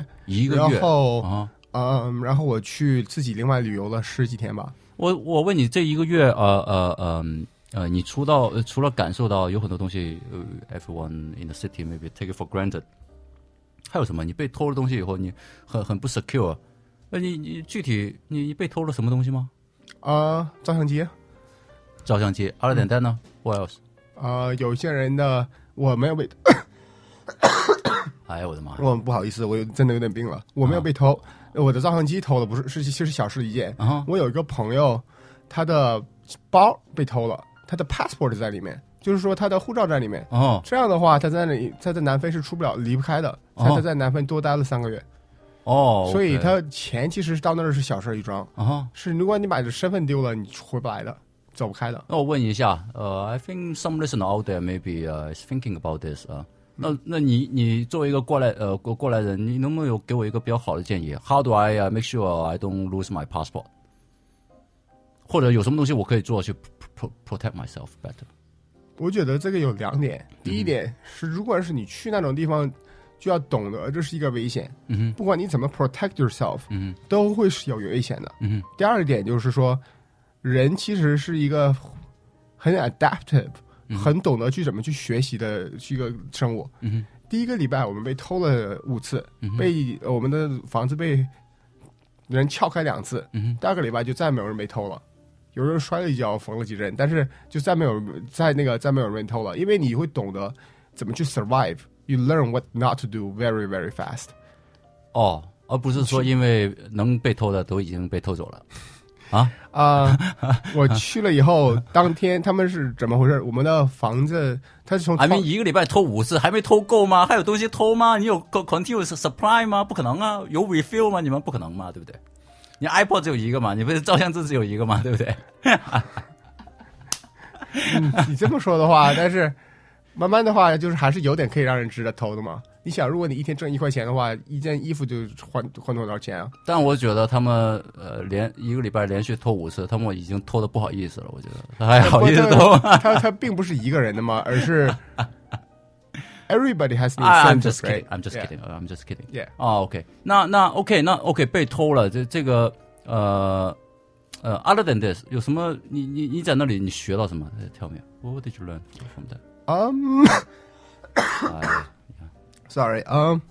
然后我去自己另外旅游了10几天吧。 我问你，这1个月你除了感受到有很多东西，everyone in the city maybe take it for granted， 还有什么？你被偷了东西以后，你很不 secure， 你具体你被偷了什么东西吗？ 照相机。 Other than that 呢 ？What else？ 有些人的我没有被。 哎呀，我的妈！ 我不好意思，我真的有点病了。我没有被偷，我的照相机偷了，不是，其实小事一件。我有一个朋友，他的包被偷了，他的 passport 在里面，就是说他的护照在里面。这样的话，他在南非是离不开的。他在南非多待了3个月。所以他钱其实到那儿是小事一桩。是如果你把这身份丢了，你回不来的。走不开的。 那我问一下，I think some listener out there maybe is thinking about this 那你作为一个过来人，你能不能有给我一个比较好的建议 ？How do I make sure I don't lose my passport？ 或者有什么东西我可以做去 protect myself better？ 我觉得这个有2点。第一点是，如果是你去那种地方，就要懂得这是一个危险。不管你怎么 protect yourself，都会是有危险的。第二点就是说。人其实是一个很 adaptive，很懂得怎么去学习的一个生物。第1个礼拜我们被偷了5次，被我们的房子被人撬开2次。第2个礼拜就再没有人被偷了，有人摔了一跤缝了几针，但是就再没有人被偷了，因为你会懂得怎么去 survive。You learn what not to do very very fast。 而不是说因为能被偷的都已经被偷走了。 我去了以后，当天他们是怎么回事？我们的房子，他是从 1个礼拜偷5次，还没偷够吗？还有东西偷吗？你有 continuous supply 吗？不可能啊！有 refill 吗？你们不可能嘛，对不对？你 iPod 只有1个嘛，你不是照相机只有1个嘛，对不对？ 你这么说的话，但是慢慢的话，就是还是有点可以让人值得偷的嘛。你想，如果你一天挣1块钱的话，一件衣服就换多少钱啊？ 但我觉得他们1个礼拜连续偷5次，他们已经偷的不好意思了。我觉得他还好意思偷？ 他并不是一个人的嘛，而是 everybody has the I'm just incentive, kidding. I'm just kidding. I'm just kidding. Yeah. OK. 那 OK 被偷了，这个other than this 有什么？你在那里你学到什么 ？Tell me. What did you learn from that? Sorry.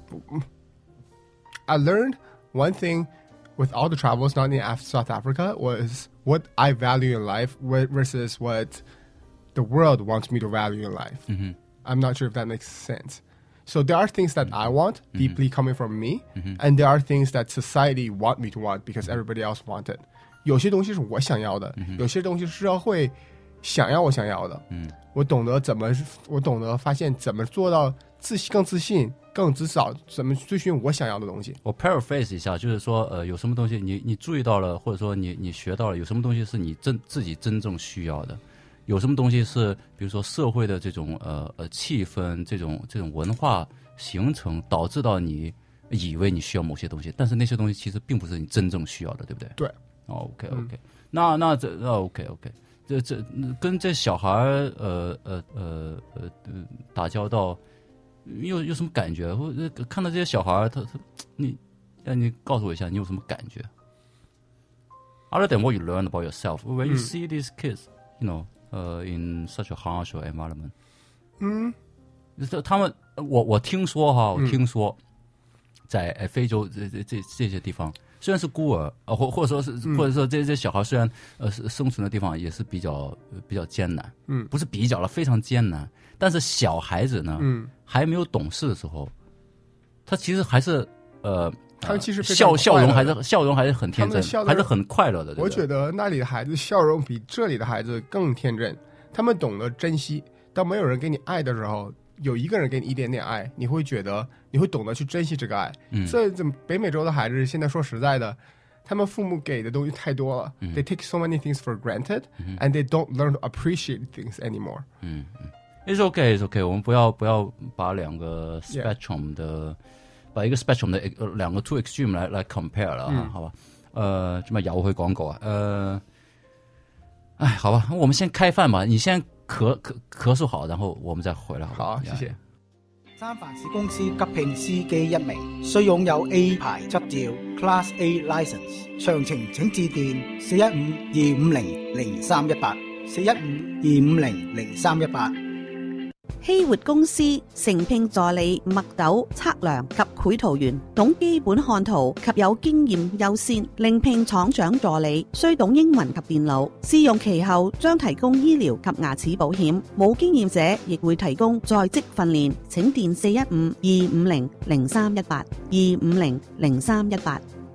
I learned one thing with all the travels, not in South Africa, was what I value in life versus what the world wants me to value in life. I'm not sure if that makes sense. So there are things that I want deeply coming from me, and there are things that society want me to want because everybody else want it. 有些东西是我想要的，有些东西是社会想要我想要的。我懂得发现怎么做到更自信，更至少怎么追寻我想要的东西。 我 paraphrase 一下，就是说，有什么东西你注意到了，或者说你学到了，有什么东西是你自己真正需要的，有什么东西是比如说社会的这种气氛，这种文化形成导致到你以为你需要某些东西，但是那些东西其实并不是你真正需要的，对不对？ 对。 OK， 那这OK，这跟这小孩打交道。有什么感觉？或者看到这些小孩，你告诉我一下，你有什么感觉 ？Other than what you learn about yourself, when you see these kids, in such a harsh environment, 他们，我听说在非洲这些地方，虽然是孤儿或者说这些小孩虽然生存的地方也是比较艰难，不是比较了，非常艰难。但是小孩子呢，还没有懂事的时候，他其实还是他其实笑容还是很天真，还是很快乐的。 我觉得那里的孩子笑容比这里的孩子更天真，他们懂得珍惜。当没有人给你爱的时候，有一个人给你一点点爱，你会懂得去珍惜这个爱。这北美洲的孩子现在说实在的，他们父母给的东西太多了，they take so many things for granted, and they don't learn to appreciate things anymore. It's okay. 我们不要把2个 spectrum 的，把一个 spectrum 的2个 two extreme 来 compare 了好吧？这么又去廣告啊？好吧，我们先開飯吧。你先咳嗽好，然後我們再回來。 好，謝謝。 三藩市公司急聘司機1名，須擁有 A 牌執照 Class A License。詳情請致電415-250-0318 415-250-0318。 希活公司誠聘助理墨斗測量及繪圖員，懂基本看圖及有經驗優先，另聘廠長助理，須懂英文及電腦。試用期後將提供醫療及牙齒保險，冇經驗者亦會提供在職訓練。請電415-250-0318 250-0318。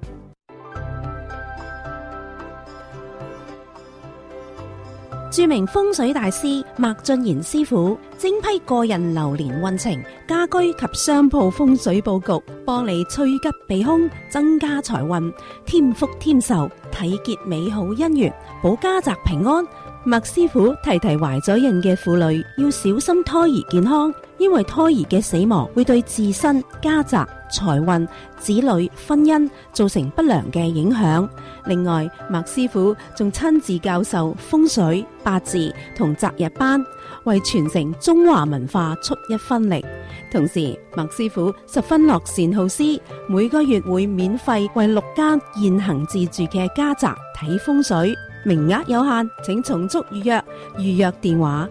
著名風水大師麥俊賢師傅精批個人流年運程、家居及商鋪風水佈局，幫你趨吉避凶，增加財運，添福添壽，體結美好姻緣，保家宅平安。麥師傅提懷咗孕嘅婦女要小心胎兒健康，因為胎兒嘅死亡會對自身、家宅、財運、子女、婚姻造成不良嘅影響。另外，麥師傅仲親自教授風水、八字同擇日班，為傳承中華文化出一分力。同時，麥師傅十分樂善好施，每個月會免費為6間現行自住嘅家宅睇風水，名額有限，請從速預約。預約電話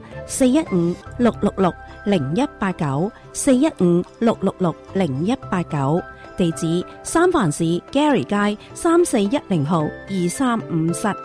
415-666-0189 415-666-0189，地址三藩市 Gary 街3410號235室。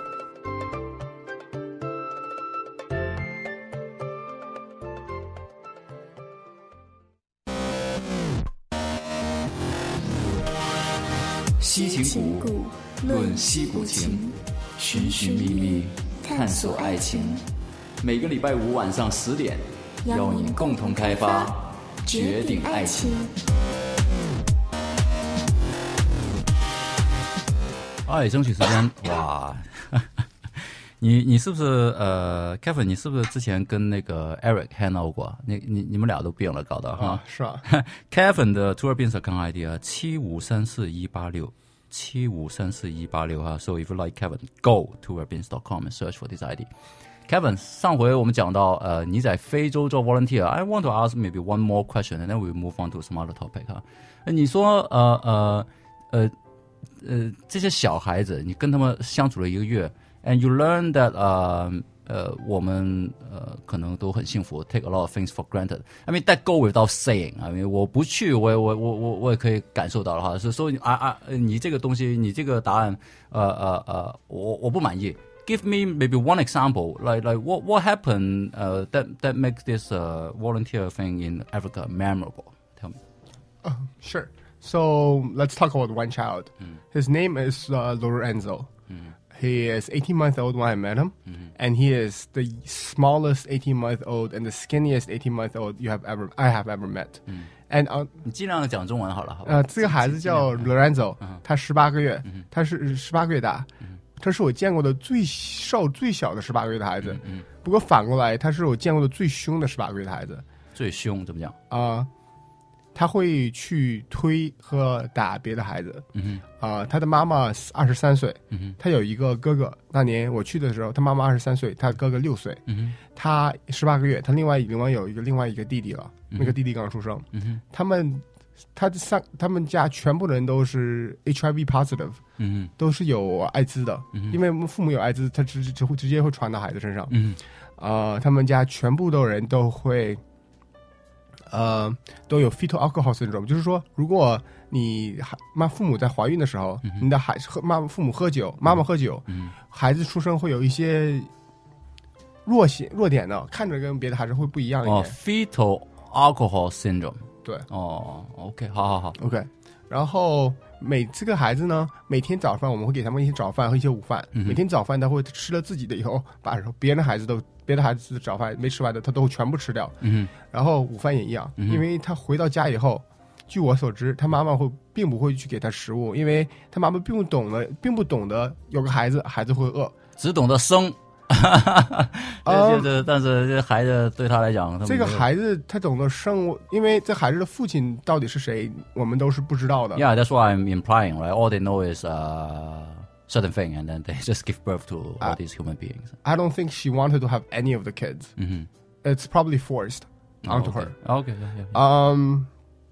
西情古，论西古情，寻寻觅觅，探索爱情。每个礼拜五晚上10点，邀你共同开发绝顶爱情。 争取时间哇！你是不是Kevin？ 你是不是之前跟那个 Eric hang out 过？你们俩都病了，搞的哈？ 是啊。 Kevin 的 Tour Beans account ID 啊，7534-186哈。So if you like Kevin, go tourbeans.com and search for this ID. Kevin， 上回我们讲到你在非洲做 volunteer. I want to ask maybe one more question, and then we move on to some other topic 哈。你说这些小孩子，你跟他们相处了1个月。And you learn that 我们可能都很幸福 take a lot of things for granted. I mean that go without saying. I mean 我不去我也可以感受到了哈，所以你这个东西你这个答案我不满意。Give me maybe one example like what happened that makes this volunteer thing in Africa memorable. Tell me. Sure. So let's talk about one child. His name is Lorenzo. He is 18 months old when I met him, and he is the smallest 18-month-old and the skinniest 18-month-old I have ever met. And 你尽量讲中文好了，好吧？ 这个孩子叫 Lorenzo， 他18个月，他是18个月大，他是我见过的最瘦最小的18个月的孩子。不过反过来，他是我见过的最凶的18个月的孩子。 最凶怎么讲？ 他会去推和打别的孩子。他的妈妈23岁，他有一个哥哥。那年我去的时候，他妈妈23岁，他哥哥6岁。他18个月，他另外有另外一个弟弟了，那个弟弟刚出生。他们家全部人都是 HIV positive，都是有艾滋的。因为父母有艾滋，他直接会传到孩子身上。他们家全部的人都会。都有 fetal alcohol syndrome， 就是说，如果你父母在怀孕的时候，你的父母喝酒，妈妈喝酒，孩子出生会有一些弱点的，看着跟别的孩子会不一样一点。 fetal alcohol syndrome。 对。 OK， 好 OK。然后这个孩子呢，每天早饭我们会给他们一些早饭和一些午饭。每天早饭他会吃了自己的以后，把别的孩子的早饭没吃完的他都全部吃掉。然后午饭也一样，因为他回到家以后，据我所知，他妈妈并不会去给他食物，因为他妈妈并不懂得有个孩子会饿， 只懂得生。但是这孩子对他来讲， 这个孩子他懂得生，因为这孩子的父亲到底是谁，我们都是不知道的。 Yeah, that's what I'm implying, right? All they know is certain thing, and then they just give birth to all these human beings. I don't think she wanted to have any of the kids. It's probably forced onto her. Okay, yeah.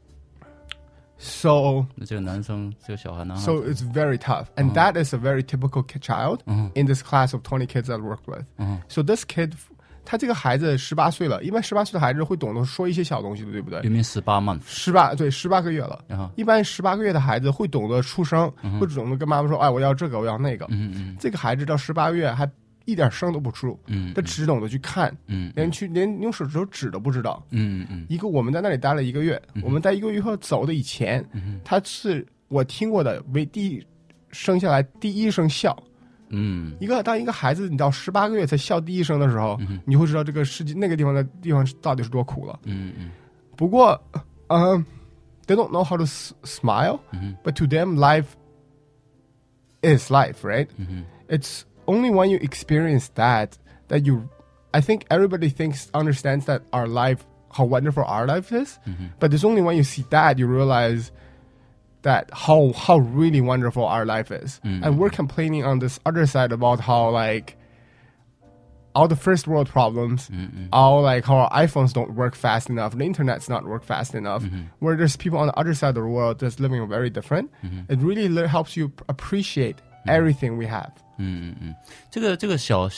So 这个男生，这个小孩男孩。 So it's very tough, and that is a very typical child in this class of 20 kids I worked with. So this kid, 他这个孩子18岁了，一般18岁的孩子会懂得说一些小东西的，对不对？ You mean 18 months？ 对，18个月了。一般18个月的孩子会懂得出声，会懂得跟妈妈说，哎，我要这个，我要那个。这个孩子到18个月还一点声都不出，他只懂得去看，连用手指头指都不知道。一个我们在那里待了1个月，我们在1个月以后走的以前，他是我听过的生下来第一声笑。当一个孩子你到18个月才笑第一声的时候，你会知道这个世界那个地方到底是多苦了。不过they don't know how to smile, but to them life is life, right? It's only when you experience that I think everybody understands that our life, how wonderful our life is, but it's only when you see that you realize that how really wonderful our life is. And we're complaining on this other side about how like all the first world problems, all like how our iPhones don't work fast enough, the internet's not work fast enough, where there's people on the other side of the world that's living very different. It really helps you appreciate everything we have. 这个小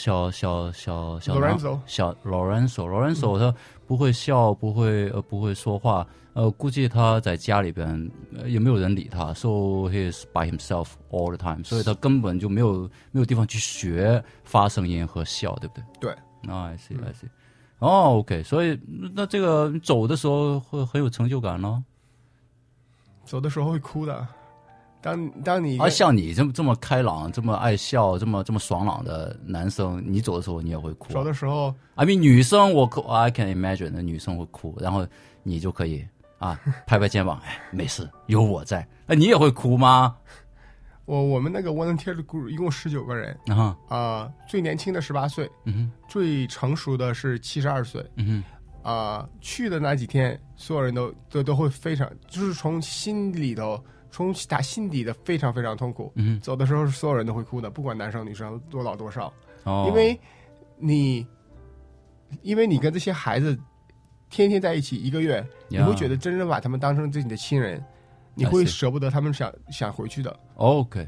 Lorenzo 他不会笑，不会说话，估计他在家里边也没有人理他 ，so he is by himself all the time， 所以他根本就没有地方去学发声音和笑，对不对？ 对。 I see. 哦 ，OK， 所以那这个走的时候会很有成就感咯。 走的时候会哭的。当你像你这么开朗、这么爱笑、这么爽朗的男生，你走的时候你也会哭。 走的时候 ，I mean 女生I can imagine 那女生会哭，然后你就可以拍拍肩膀，哎，没事，有我在。你也会哭吗？ 我们那个 volunteer group 一共19个人，最年轻的18岁，最成熟的是72岁，去的那几天，所有人都会非常，就是从心打心底的非常非常痛苦。走的时候所有人都会哭的，不管男生女生多老多少。因为你跟这些孩子天天在一起1个月，你会觉得真正把他们当成自己的亲人，你会舍不得他们想回去的。Okay.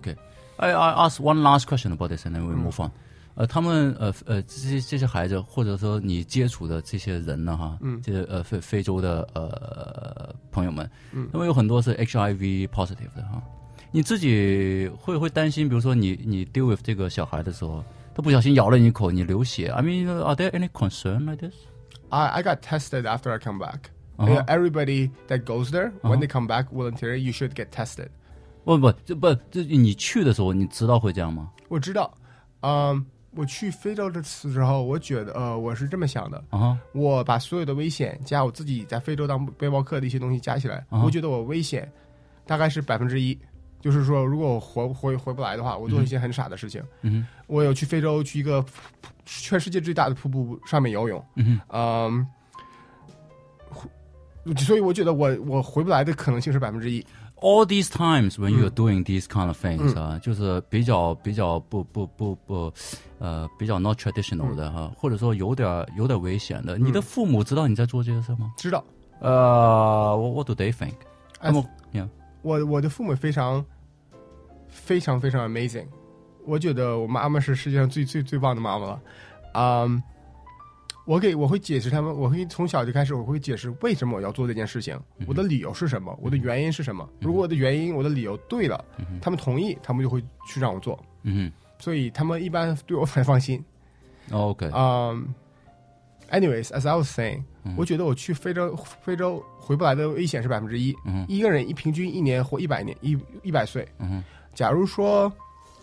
I ask one last question about this and then we move on. 他们这些孩子，或者说你接触的这些人呢，这些非洲的朋友们，他们有很多是 HIV positive 的哈。你自己会担心，比如说你 deal with 这个小孩的时候，他不小心咬了你一口，你流血。I mean, are there any concern like this? I got tested after I come back. Everybody that goes there, when they come back voluntarily, you should get tested. 不，这你去的时候，你知道会这样吗？ 我知道，我去非洲的时候，我觉得我是这么想的，我把所有的危险加我自己在非洲当背包客的一些东西加起来，我觉得我危险大概是1%，就是说如果我回不来的话，我做了一些很傻的事情。我有去非洲去一个全世界最大的瀑布上面游泳，所以我觉得我回不来的可能性是1%。 All these times when you're doing these kind of things 就是比较不比较 not traditional 的或者说有点危险的。你的父母知道你在做这些事吗？ 知道。 What do they think? 我的父母非常非常非常 amazing。我觉得我妈妈是世界上最棒的妈妈了。我会解释他们，我会从小就开始，我会解释为什么我要做这件事情，我的理由是什么，我的原因是什么。如果我的原因、我的理由对了，他们同意，他们就会去让我做。所以他们一般对我很放心。 OK。 Anyways, as I was saying，我觉得我去非洲回不来的危险是1%。一个人平均1年活100岁。假如说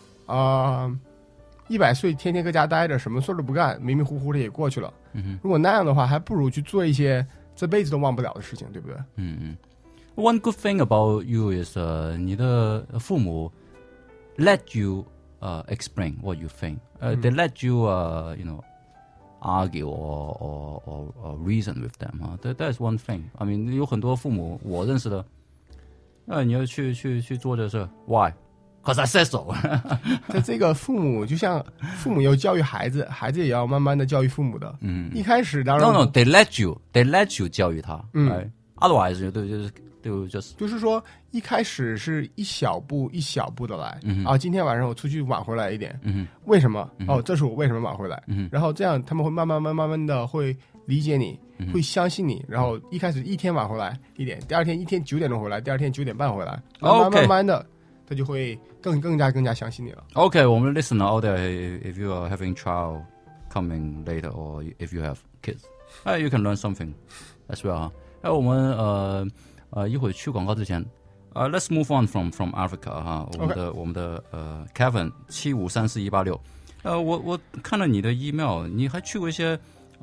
100岁天天搁家待着，什么事都不干，迷迷糊糊的也过去了。如果那样的话，还不如去做一些这辈子都忘不了的事情，对不对 ？One good thing about you is 你的父母 let you explain what you think. They let you argue or reason with them. That is one thing. I mean, 有很多父母我认识的，你要去做这事 ，Why?Cause I said so. 这个父母就像父母要教育孩子，孩子也要慢慢的教育父母的。一开始当然 No, they let you 教育他。Otherwise 就是就是说一开始是一小步一小步的来，今天晚上我出去晚回来一点，为什么？这是我为什么晚回来，然后这样他们会慢慢的会理解你，会相信你，然后一开始一天晚回来一点，第二天一天9点钟回来，第二天9点半回来，慢慢的他就会更加相信你了。 OK， 我们 listener out there, if you are having child coming later, or if you have kids, you can learn something as well. 我们一会儿去广告之前，let's move on from Africa 哈，我们的Kevin 7534-186，我看了你的 email， 你还去过一些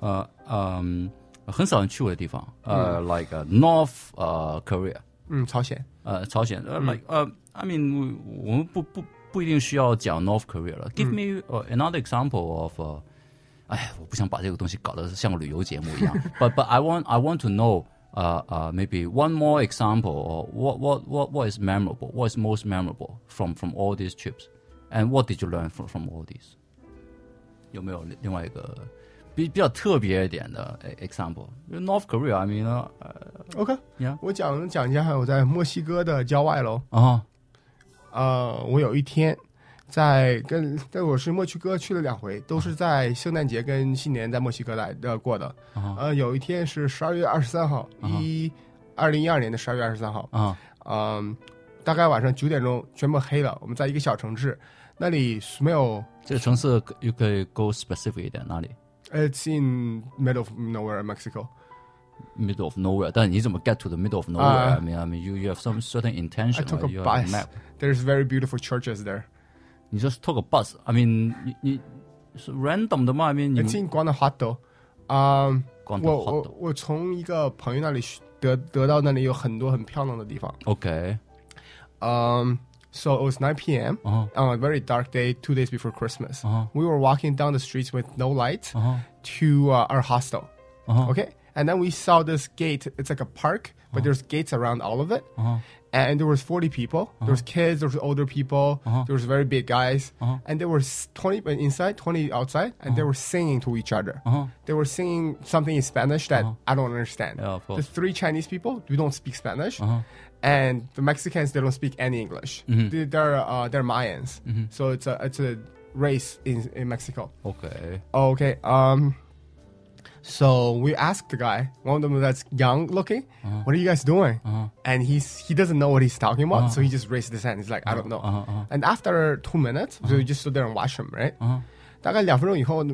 很少人去过的地方，like North Korea， 朝鲜 ，like I mean 我们不一定需要讲 North Korea 了 ，give me another example of， 我不想把这个东西搞得像个旅游节目一样，but I want to know。Maybe one more example, or what is memorable? What is most memorable from all these trips, and what did you learn from all these? 有没有另外一个比较特别一点的 example? North Korea, I mean, OK, yeah. 我讲一下我在墨西哥的郊外喽。我有一天在我是墨西哥去了2回，都是在圣诞节跟新年在墨西哥过的。有一天是12月23号，2012年的12月23号。大概晚上9点钟全部黑了，我们在一个小城市，那里没有。 这个城市又可以 go specific 一点，哪里 ？It's in middle of nowhere, Mexico. Middle of nowhere, 但你怎么 get to the middle of nowhere? I mean, you have some certain intention. I took a bus. There's very beautiful churches there. 你 just took a bus. I mean, 你是 random 的吗？ I mean, it's in Guanajuato. 我从一个朋友那里得到那里有很多很漂亮的地方。 Okay. So it was 9 p.m. on a very dark day, 2 days before Christmas. We were walking down the streets with no lights to our hostel. Okay, and then we saw this gate. It's like a park, but there's gates around all of it. And there was 40 people. There was kids, there was older people, there was very big guys. And there were 20 inside, 20 outside, and they were singing to each other. They were singing something in Spanish that I don't understand. The 3 Chinese people, we don't speak Spanish. And the Mexicans, they don't speak any English. They're Mayans. So it's a race in Mexico. Okay. So we asked the guy, one of them that's young looking, what are you guys doing? And he doesn't know what he's talking about, so he just raised his hand. He's like, I don't know. And after 2 minutes, so we just stood there and watched him, right? 大概2分钟以后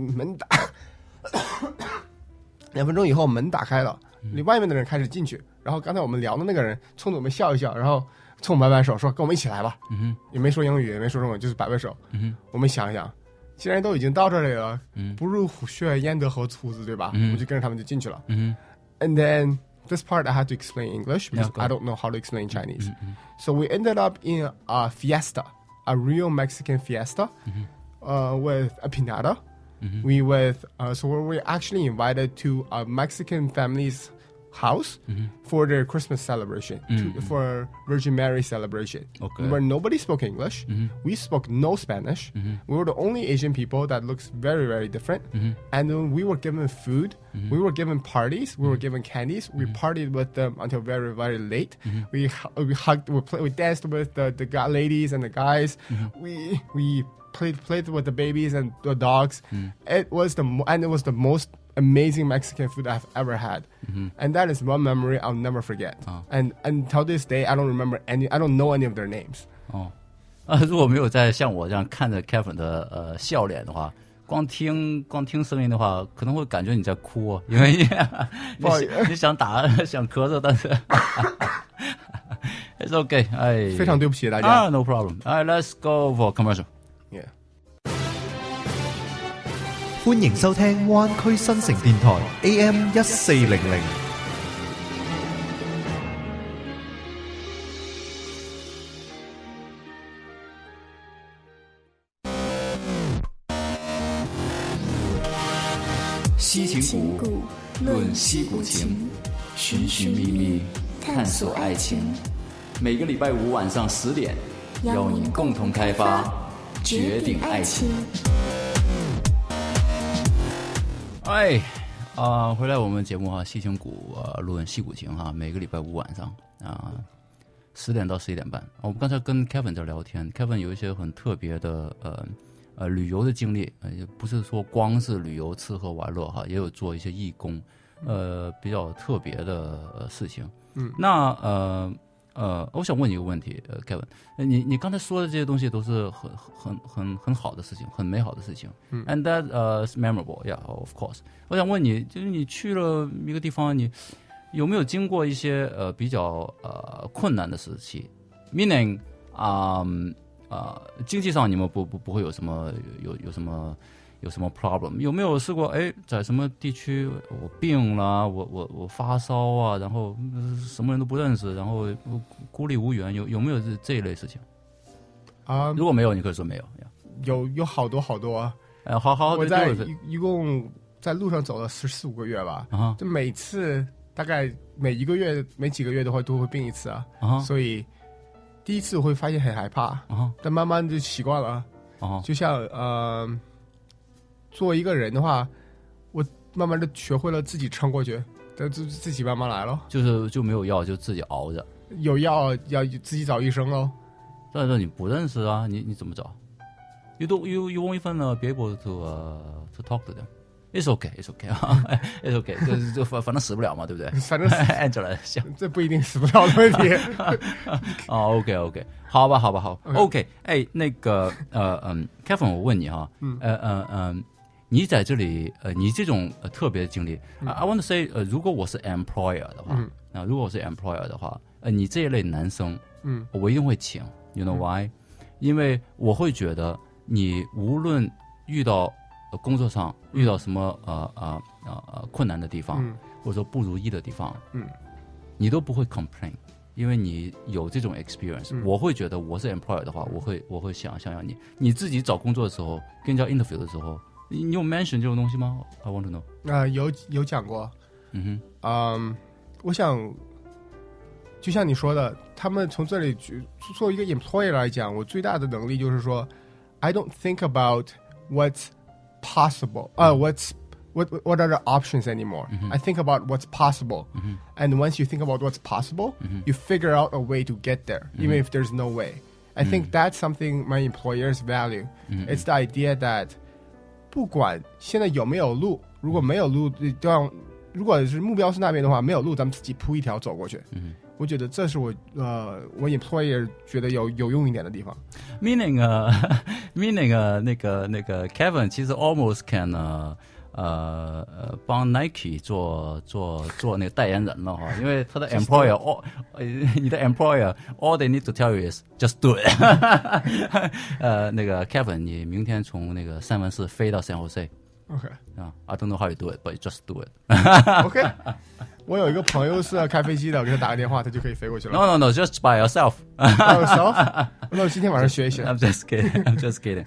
门打开了，外面的人开始进去，然后刚才我们聊的那个人冲着我们笑一笑，然后冲我们摆摆手说跟我们一起来吧，也没说英语也没说中文，就是摆摆手。我们想一想，既然都已经到这里了，不入虎穴焉得虎子，对吧？我们就跟着他们就进去了。And then this part I had to explain English because I don't know how to explain Chinese. So we ended up in a fiesta, a real Mexican fiesta, with a piñata. So we were actually invited to a Mexican family's house for their Christmas celebration, for Virgin Mary celebration. Where nobody spoke English. We spoke no Spanish. We were the only Asian people that looks very, very different. And then we were given food. We were given parties. We were given candies. We partied with them until very, very late. We hugged, we danced with the ladies and the guys. We played with the babies and the dogs. It was the most amazing Mexican food I've ever had. And that is one memory I'll never forget. And until this day, I don't know any of their names. 如果没有在像我这样看着 Kevin 的笑脸的话，光听声音的话，可能会感觉你在哭，因为你想想咳嗽，但是 It's okay. 非常对不起大家。 No problem. Let's go for commercial. Yeah. 歡迎收聽灣區新城電台 AM 1400。 西情谷，论西谷情，寻寻觅觅，探索爱情。每个礼拜5晚上10点，邀你共同开发，决定爱情。 回来我们节目哈，西情谷论戏骨情哈，每个礼拜五晚上10点到11点半。我们刚才跟 Kevin 在聊天 ，Kevin 有一些很特别的旅游的经历，也不是说光是旅游吃喝玩乐哈，也有做一些义工，比较特别的事情。那我想问你一个问题，Kevin， 你刚才说的这些东西都是很好的事情，很美好的事情。And that is memorable, yeah, of course. 我想问你，就是你去了一个地方，你有没有经过一些比较困难的时期 ？Meaning 经济上你们不会有什么有什么 problem？ 有没有试过？在什么地区我病了，我发烧啊，然后什么人都不认识，然后孤立无援，有没有这一类事情？如果没有，你可以说没有。 有好多好多。 好， 我在一共在路上走了14-15个月吧。就每次大概每几个月都会病一次啊。所以第一次我会发现很害怕，但慢慢就习惯了。就像作为一个人的话，我慢慢的学会了自己撑过去，自己慢慢来了。 就没有药，就自己熬着。 有药要自己找医生喽。 但是你不认识啊，你怎么找 ？You won't even be able to talk to them. It's okay, it's okay. It's okay. 就反正死不了嘛，对不对？ 反正 Angela 这不一定死不了的问题。 OK， 好吧。OK， 那个Kevin， 我问你哈，你在这里你这种特别的经历，I want to say，如果我是 employer 的话，如果我是 employer 的话，你这一类男生，我一定会请 ，You know why？因为我会觉得你无论遇到工作上遇到什么困难的地方，或者说不如意的地方，你都不会 complain， 因为你有这种 experience。我会觉得我是 employer 的话，我会想要你自己找工作的时候，跟人家 interview 的时候，你有 mention 这种东西吗 ？I want to know。 有讲过。我想就像你说的，他们从这里作为一个 employer 来讲，我最大的能力就是说 ，I don't think about what's possible. What are the options anymore? I think about what's possible. And once you think about what's possible, you figure out a way to get there, even if there's no way. I think that's something my employers value. It's the idea that 不管现在有没有路，如果没有路，如果是目标是那边的话，没有路，咱们自己铺一条走过去。我觉得这是我 employer 觉得有用一点的地方。 Meaning 那个 Kevin 其实 almost can 帮 Nike 做那个代言人了哈，因为他的 employer 你的 employer all they need to tell you is just do it 那个 Kevin 你明天从那个三藩市飞到 San Jose。OK， I don't know how you do it, but just do it. OK， 我有一个朋友是开飞机的，我给他打个电话，他就可以飞过去了。 No, just by yourself. By yourself？ 那我今天晚上学一学。 I'm just kidding.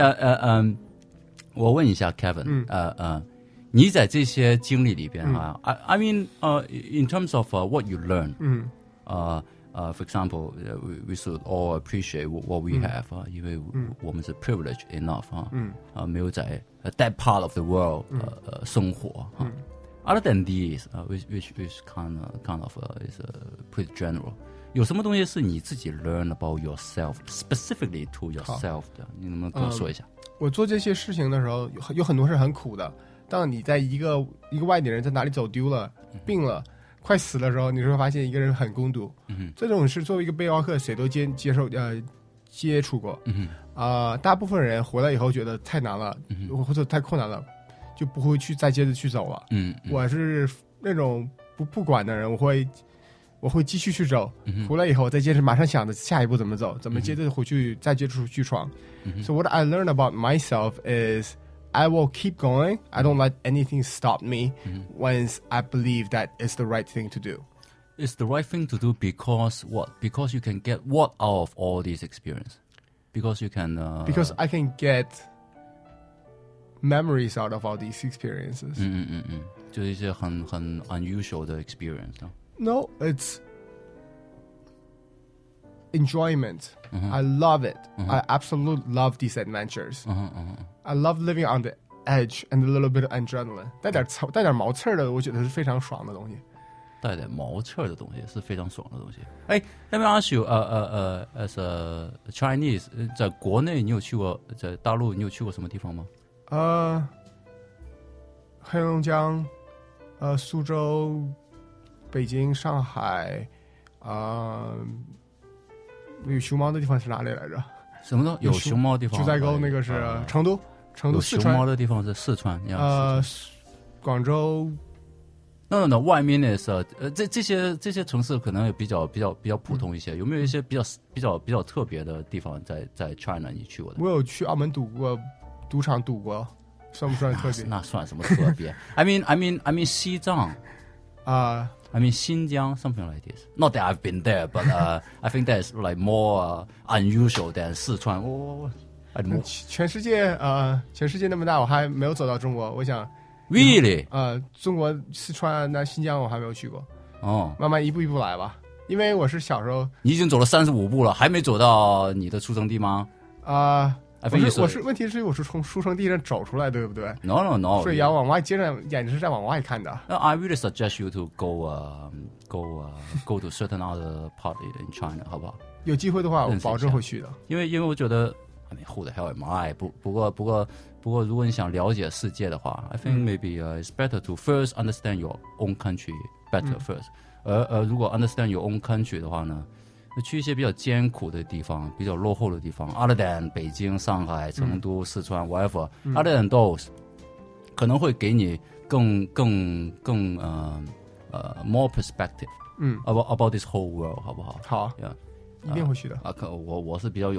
我问一下 Kevin，你在这些经历里边啊 ，I mean， in terms of what you learn， for example, we should all appreciate what we have， 因为我们是 privileged enough 没有在that part of the world 生活Other than these, which kind of is pretty general. 有什么东西是你自己 learn about yourself, specifically to yourself 的？你能不能跟我说一下？ 我做这些事情的时候，有很多是很苦的。当你在一个外地人在哪里走丢了、病了、快死的时候，你就会发现一个人很孤独。这种是作为一个背包客，谁都接触过。大部分人回来以后觉得太难了，或者太困难了，就不会再接着去走了。我是那种不管的人，我会继续去走，回来以后再接着马上想着下一步怎么走，怎么接着回去再接触去闯。So what I learned about myself is I will keep going. I don't let anything stop me once I believe that it's the right thing to do. It's the right thing to do because what? Because you can get what out of all these experience? Because you can... Because I can get memories out of all these experiences. 就是一些很 unusual 的 experience. No, it's enjoyment. I love it. I absolutely love these adventures. I love living on the edge and a little bit of adrenaline， 带点毛刺的，我觉得是非常爽的东西。 带点毛刺的东西是非常爽的东西。哎 ，Let me ask you， as a Chinese， 在国内你有去过，在大陆你有去过什么地方吗？ 黑龙江，苏州、北京、上海，有熊猫的地方是哪里来着？ 什么呢？有熊猫的地方？ 九寨沟那个是成都，四川。 有熊猫的地方是四川， 广州。 No， 外面的是这些城市可能也比较普通一些。有没有一些比较特别的地方在 China 你去过的？ 我有去澳门赌场赌过，算不算特别？ 那算什么特别？I mean 西藏I mean 新疆 something like this. Not that I've been there, but I think that's like more unusual than 四川。 全世界那么大，我还没有走到中国。我想。 Really？ 中国四川那新疆我还没有去过。慢慢一步一步来吧。因为我是小时候， 你已经走了35步了，还没走到你的出生地吗？ 问题是我是从出生地上走出来，对不对 ？No。 所以要往外，接着眼睛是在往外看的。 I really suggest you to go to certain other part in China， 好不好？ 有机会的话，我保证会去的。 因为我觉得 who the hell am I？ 不过，如果你想了解世界的话 ，I think maybe it's better to first understand your own country better first。如果 understand your own country 的话呢，去一些比较艰苦的地方、比较落后的地方 ，other than 北京、上海、成都、四川 whatever，other than those， 可能会给你更more perspective。about this whole world， 好不好？ 好，一定会去的。 我是比较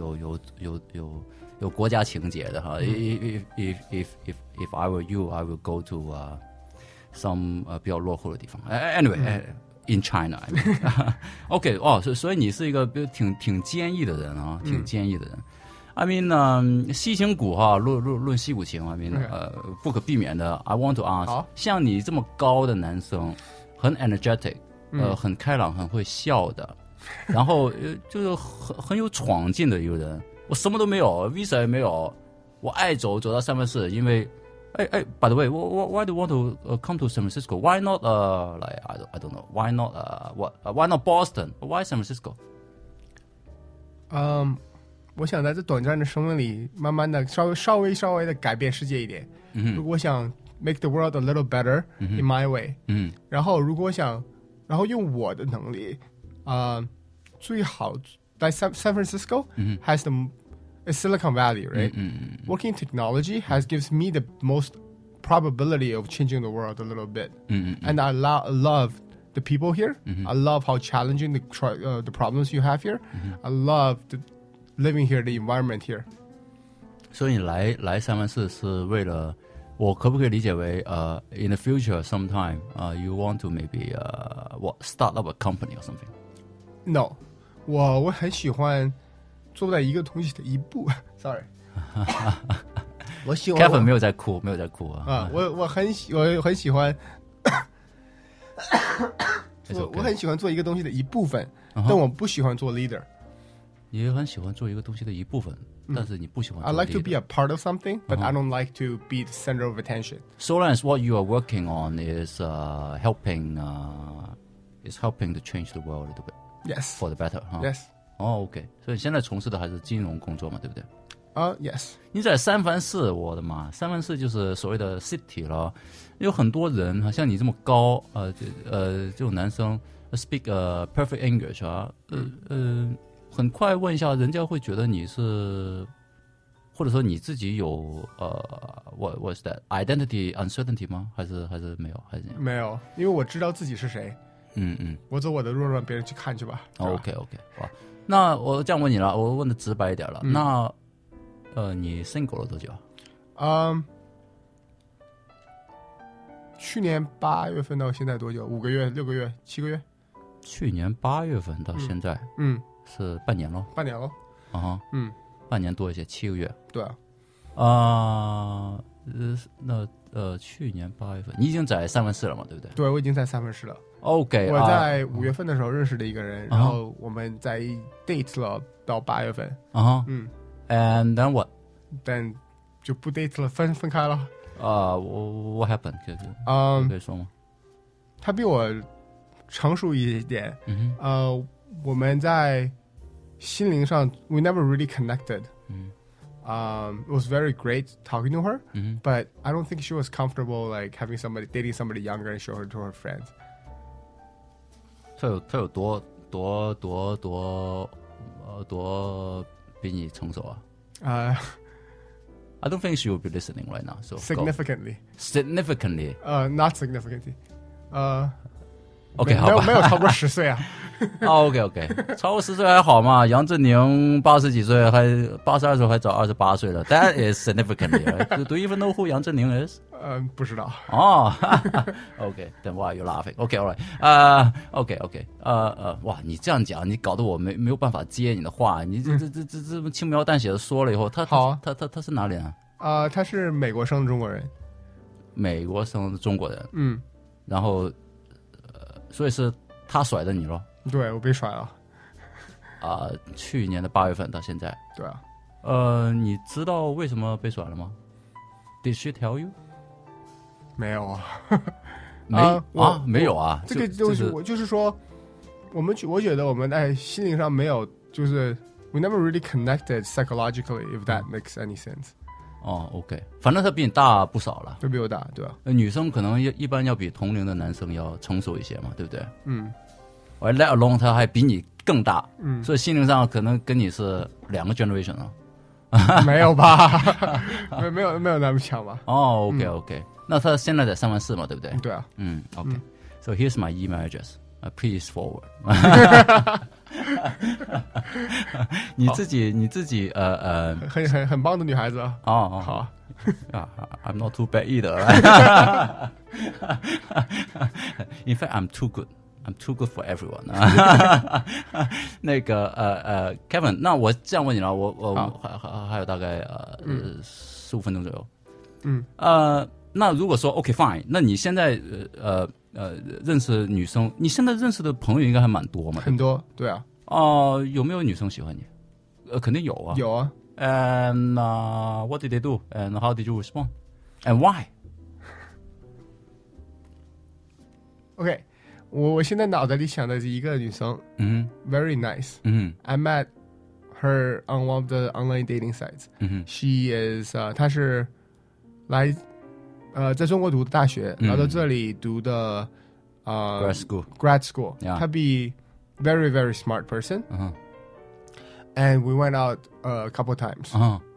有国家情节的哈。If I were you, I would go to some 比较落后的地方。Anyway，in China。OK， 所以你是一个挺坚毅的人啊，挺坚毅的人。I mean， 西情谷哈，论西谷情 ，I mean， 不可避免的。I want to ask， 像你这么高的男生，很 energetic， 很开朗，很会笑的，然后就是很有闯劲的一个人。我什么都没有 ，visa 也没有，我爱走到三藩市，因为by the way， why do you want to come to San Francisco? Why not like I don't know. Why not why not Boston? Why San Francisco? 我想在这短暂的生命里，慢慢的稍微的改变世界一点。如果我想 make the world a little better in my way， 然后如果我想，然后用我的能力，最好在 San Francisco has it's Silicon Valley, right? Working in technology gives me the most probability of changing the world a little bit. And I love the people here. I love how challenging the problems you have here. I love living here, the environment here. 所以你来三藩市是为了，我可不可以理解为in the future sometime you want to maybe start up a company or something? No， 我很喜欢做在一个东西的一步。Sorry， 我喜欢。 Kevin 没有在哭啊。 我很喜欢。我很喜欢做一个东西的一部分，但我不喜欢做 leader。 你很喜欢做一个东西的一部分，但是你不喜欢做 leader。I like to be a part of something, but I don't like to be the center of attention. So long as what you are working on is helping to change the world a little bit. Yes. For the better. Yes. OK. 所以现在从事的还是金融工作嘛，对不对 ？Yes. 你在三藩市，我的妈，三藩市就是所谓的 city 了，有很多人像你这么高，这种男生 speak perfect English 啊，很快问一下，人家会觉得你是，或者说你自己有what is that identity uncertainty 吗？还是没有？还是没有？因为我知道自己是谁。我走我的路，让别人去看去吧。 OK， 好，那我这样问你了，我问的直白一点了。那你 single 了多久？ 去年8月份到现在多久？5个月、6个月、7个月？ 去年8月份到现在，是半年咯。 半年咯。 半年多一些，7个月。 对啊。那去年8月份，你已经在三藩市了嘛？对不对？ 对，我已经在三藩市了。 OK， 我在5月份的时候认识的一个人，然后我们在 date 了到8月份。 And then what? Then 就不 date 了，分开了。 What happened？ 可以说吗？ 他比我成熟一点。我们在心灵上 we never really connected. It was very great talking to her, but I don't think she was comfortable like dating somebody younger and show her to her friends. 他有多比你成熟啊？I don't think she will be listening right now. So significantly. Not significantly. OK 好吧， 没有超过10岁啊。 OK， 超过10岁还好嘛？杨振宁80几岁，还82岁还找28岁了。That is significantly. Do you even know who 杨振宁 is? 不知道。 OK, then why are you laughing? OK, all right. OK. 哇，你这样讲，你搞得我没有办法接你的话。你这么轻描淡写的说了以后，他是哪里人啊？他是美国生的中国人。 美国生的中国人。然后所以是他甩的你咯？ 对，我被甩了。 去年的8月份到现在。 对啊。 你知道为什么被甩了吗？ Did she tell you？ 没有啊。 没有啊。 这个就是说，我觉得我们在心灵上没有，就是 we never really connected psychologically, if that makes any sense。 OK， 反正他比你大不少了， 就比我大，对吧？ 女生可能一般要比同龄的男生要成熟一些嘛，对不对？Let alone 他还比你更大，所以心灵上可能跟你是2个 generation 啊。 没有吧？没有那么强吧 ？OK， 那他现在在3万4嘛，对不对？ 对啊。 OK，So here's my email address. Please forward. 你自己很棒的女孩子啊。 好。I'm not too bad either. In fact, I'm too good. I'm too good for everyone. 那个Kevin， 那我这样问你了，我还有大概15分钟左右。那如果说 OK fine， 那你现在认识女生，你现在认识的朋友应该还蛮多嘛？ 很多，对啊。 有没有女生喜欢你？肯定有啊。 有啊。 And what did they do? And how did you respond? And why? OK， 我现在脑袋里想的是一个女生，very nice。I met her on one of the online dating sites. She is 她是来在中国读的大学，来到这里读的grad school。她比 very very smart person. And we went out a couple times.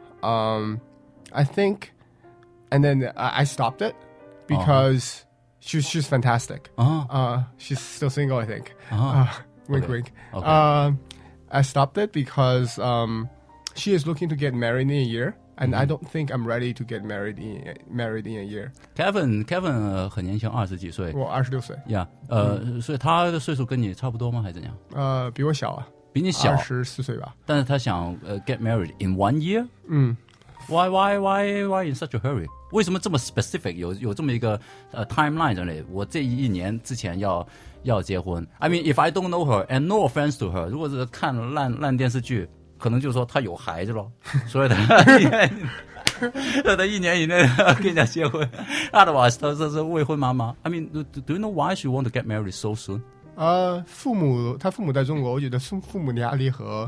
I think, and then I stopped it because she's fantastic. She's still single, I think. Wink, wink. I stopped it because she is looking to get married in a year, and I don't think I'm ready to get married in a year. Kevin 很年轻，20几岁。 我26岁。 所以他的岁数跟你差不多吗？还是怎样？ 比我小啊。 比你小 24岁吧， 但是他想get married in 1 year。Why in such a hurry？ 为什么这么 specific？ 有这么一个timeline 在那里？我这1年之前要结婚。I mean, if I don't know her and no offense to her， 如果是看烂电视剧，可能就是说他有孩子了，所以他1年以内跟人家结婚。Otherwise， 他是未婚妈妈。I mean, do you know why she want to get married so soon？ 他父母在中国，我觉得父母的压力和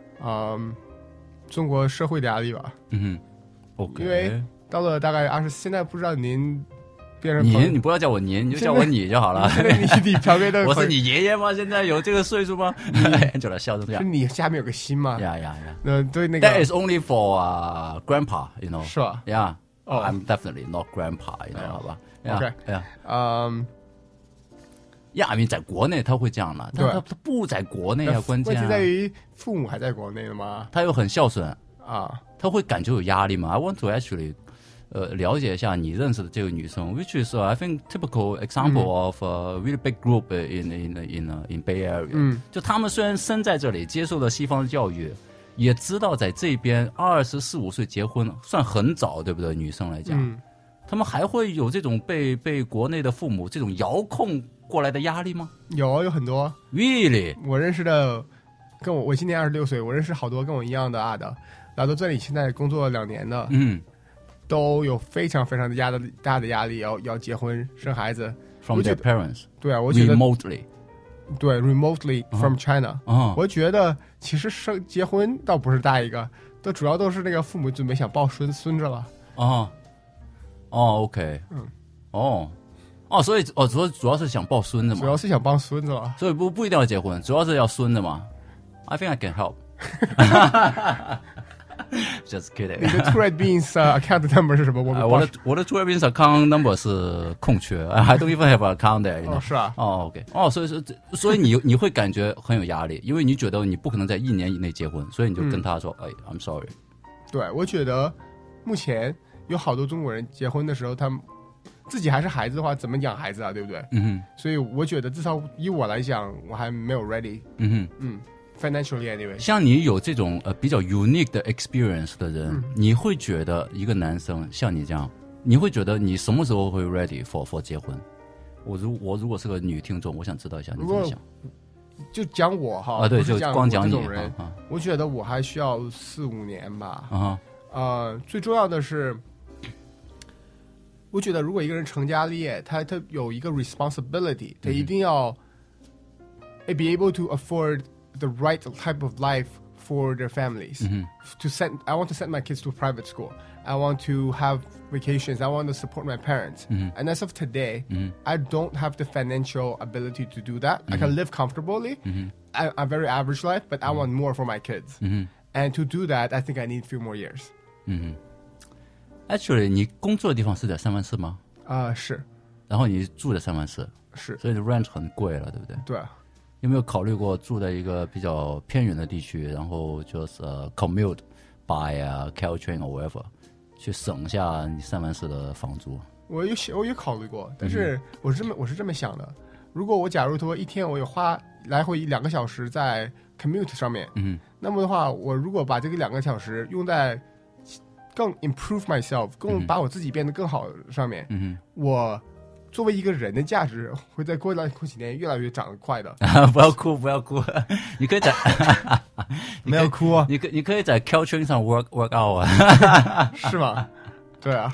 中国社会的压力吧。 OK。 因为到了大概现在不知道您变成你不要叫我您，你就叫我你就好了。 你旁边的我是你爷爷吗？现在有这个岁数吗？Angela 笑成这样。 是你下面有个心吗？对那个。 That is only for grandpa, you know. 是吧 ？Yeah. I'm definitely not grandpa, you know. 好吧 ？OK。 亚明在国内他会这样了，但他不在国内啊，关键问题在于父母还在国内了吗？ 他又很孝顺啊，他会感觉有压力吗 ？I want to actually 了解一下你认识的这个女生 ，which is I think typical example of a really big group in Bay Area。就他们虽然生在这里，接受了西方的教育，也知道在这边24、25岁结婚算很早，对不对？女生来讲，他们还会有这种被国内的父母这种遥控过来的压力吗？ 有很多。 Really？ 我认识的，我今年26岁，我认识好多跟我一样的的，来到这里现在工作2年的。 都有非常非常大的压力，要结婚生孩子。 From their parents， 对啊，我觉得 remotely， 对 remotely from China， 我觉得其实结婚倒不是大一个，主要都是那个父母准备想抱孙子了。 OK， 所以主要是想抱孙子嘛， 主要是想抱孙子了， 所以不一定要结婚，主要是要孙子嘛。I think I can help 。Just kidding。 你的 Two Red Beans account number 是什么？ 我的 Two Red Beans account number 是空缺 ，I don't even have an account there。 是啊。 OK。所以你会感觉很有压力，因为你觉得你不可能在1年以内结婚，所以你就跟他说，I'm sorry。 对，我觉得目前有好多中国人结婚的时候，他们自己还是孩子的话，怎么养孩子啊？对不对？所以我觉得至少以我来讲，我还没有 ready。Financially anyway， 像你有这种比较 unique 的 experience 的人，你会觉得一个男生像你这样，你会觉得你什么时候会 ready for 结婚？我如果是个女听众，我想知道一下你怎么想。 就讲我哈， 对，就光讲你这种人，我觉得我还需要4-5年吧。最重要的是，我觉得如果一个人成家立业，他有一个 responsibility， 他一定要be able to afford the right type of life for their families. I want to send my kids to private school. I want to have vacations. I want to support my parents. And as of today, I don't have the financial ability to do that. I can live comfortably, a very average life, but I want more for my kids. And to do that, I think I need a few more years. Actually, 你工作的地方是在3万4吗？ 是。 然后你住在3万4， 是。 所以 rent 很贵了，对不对？ 对。 有没有考虑过住在一个比较偏远的地区，然后就是commute by Caltrain or whatever， 去省下你3万4的房租？ 我有考虑过，但是我是这么想的：如果我假如说一天我有花来回2个小时在 commute 上面，那么的话，我如果把这个2个小时用在更 improve myself， 更把我自己变得更好上面，我作为一个人的价值会在过几年越来越长得快的。 不要哭，你可以在没有哭啊， 你可以在 Caltrain 上 work out 啊， 是吗？对啊。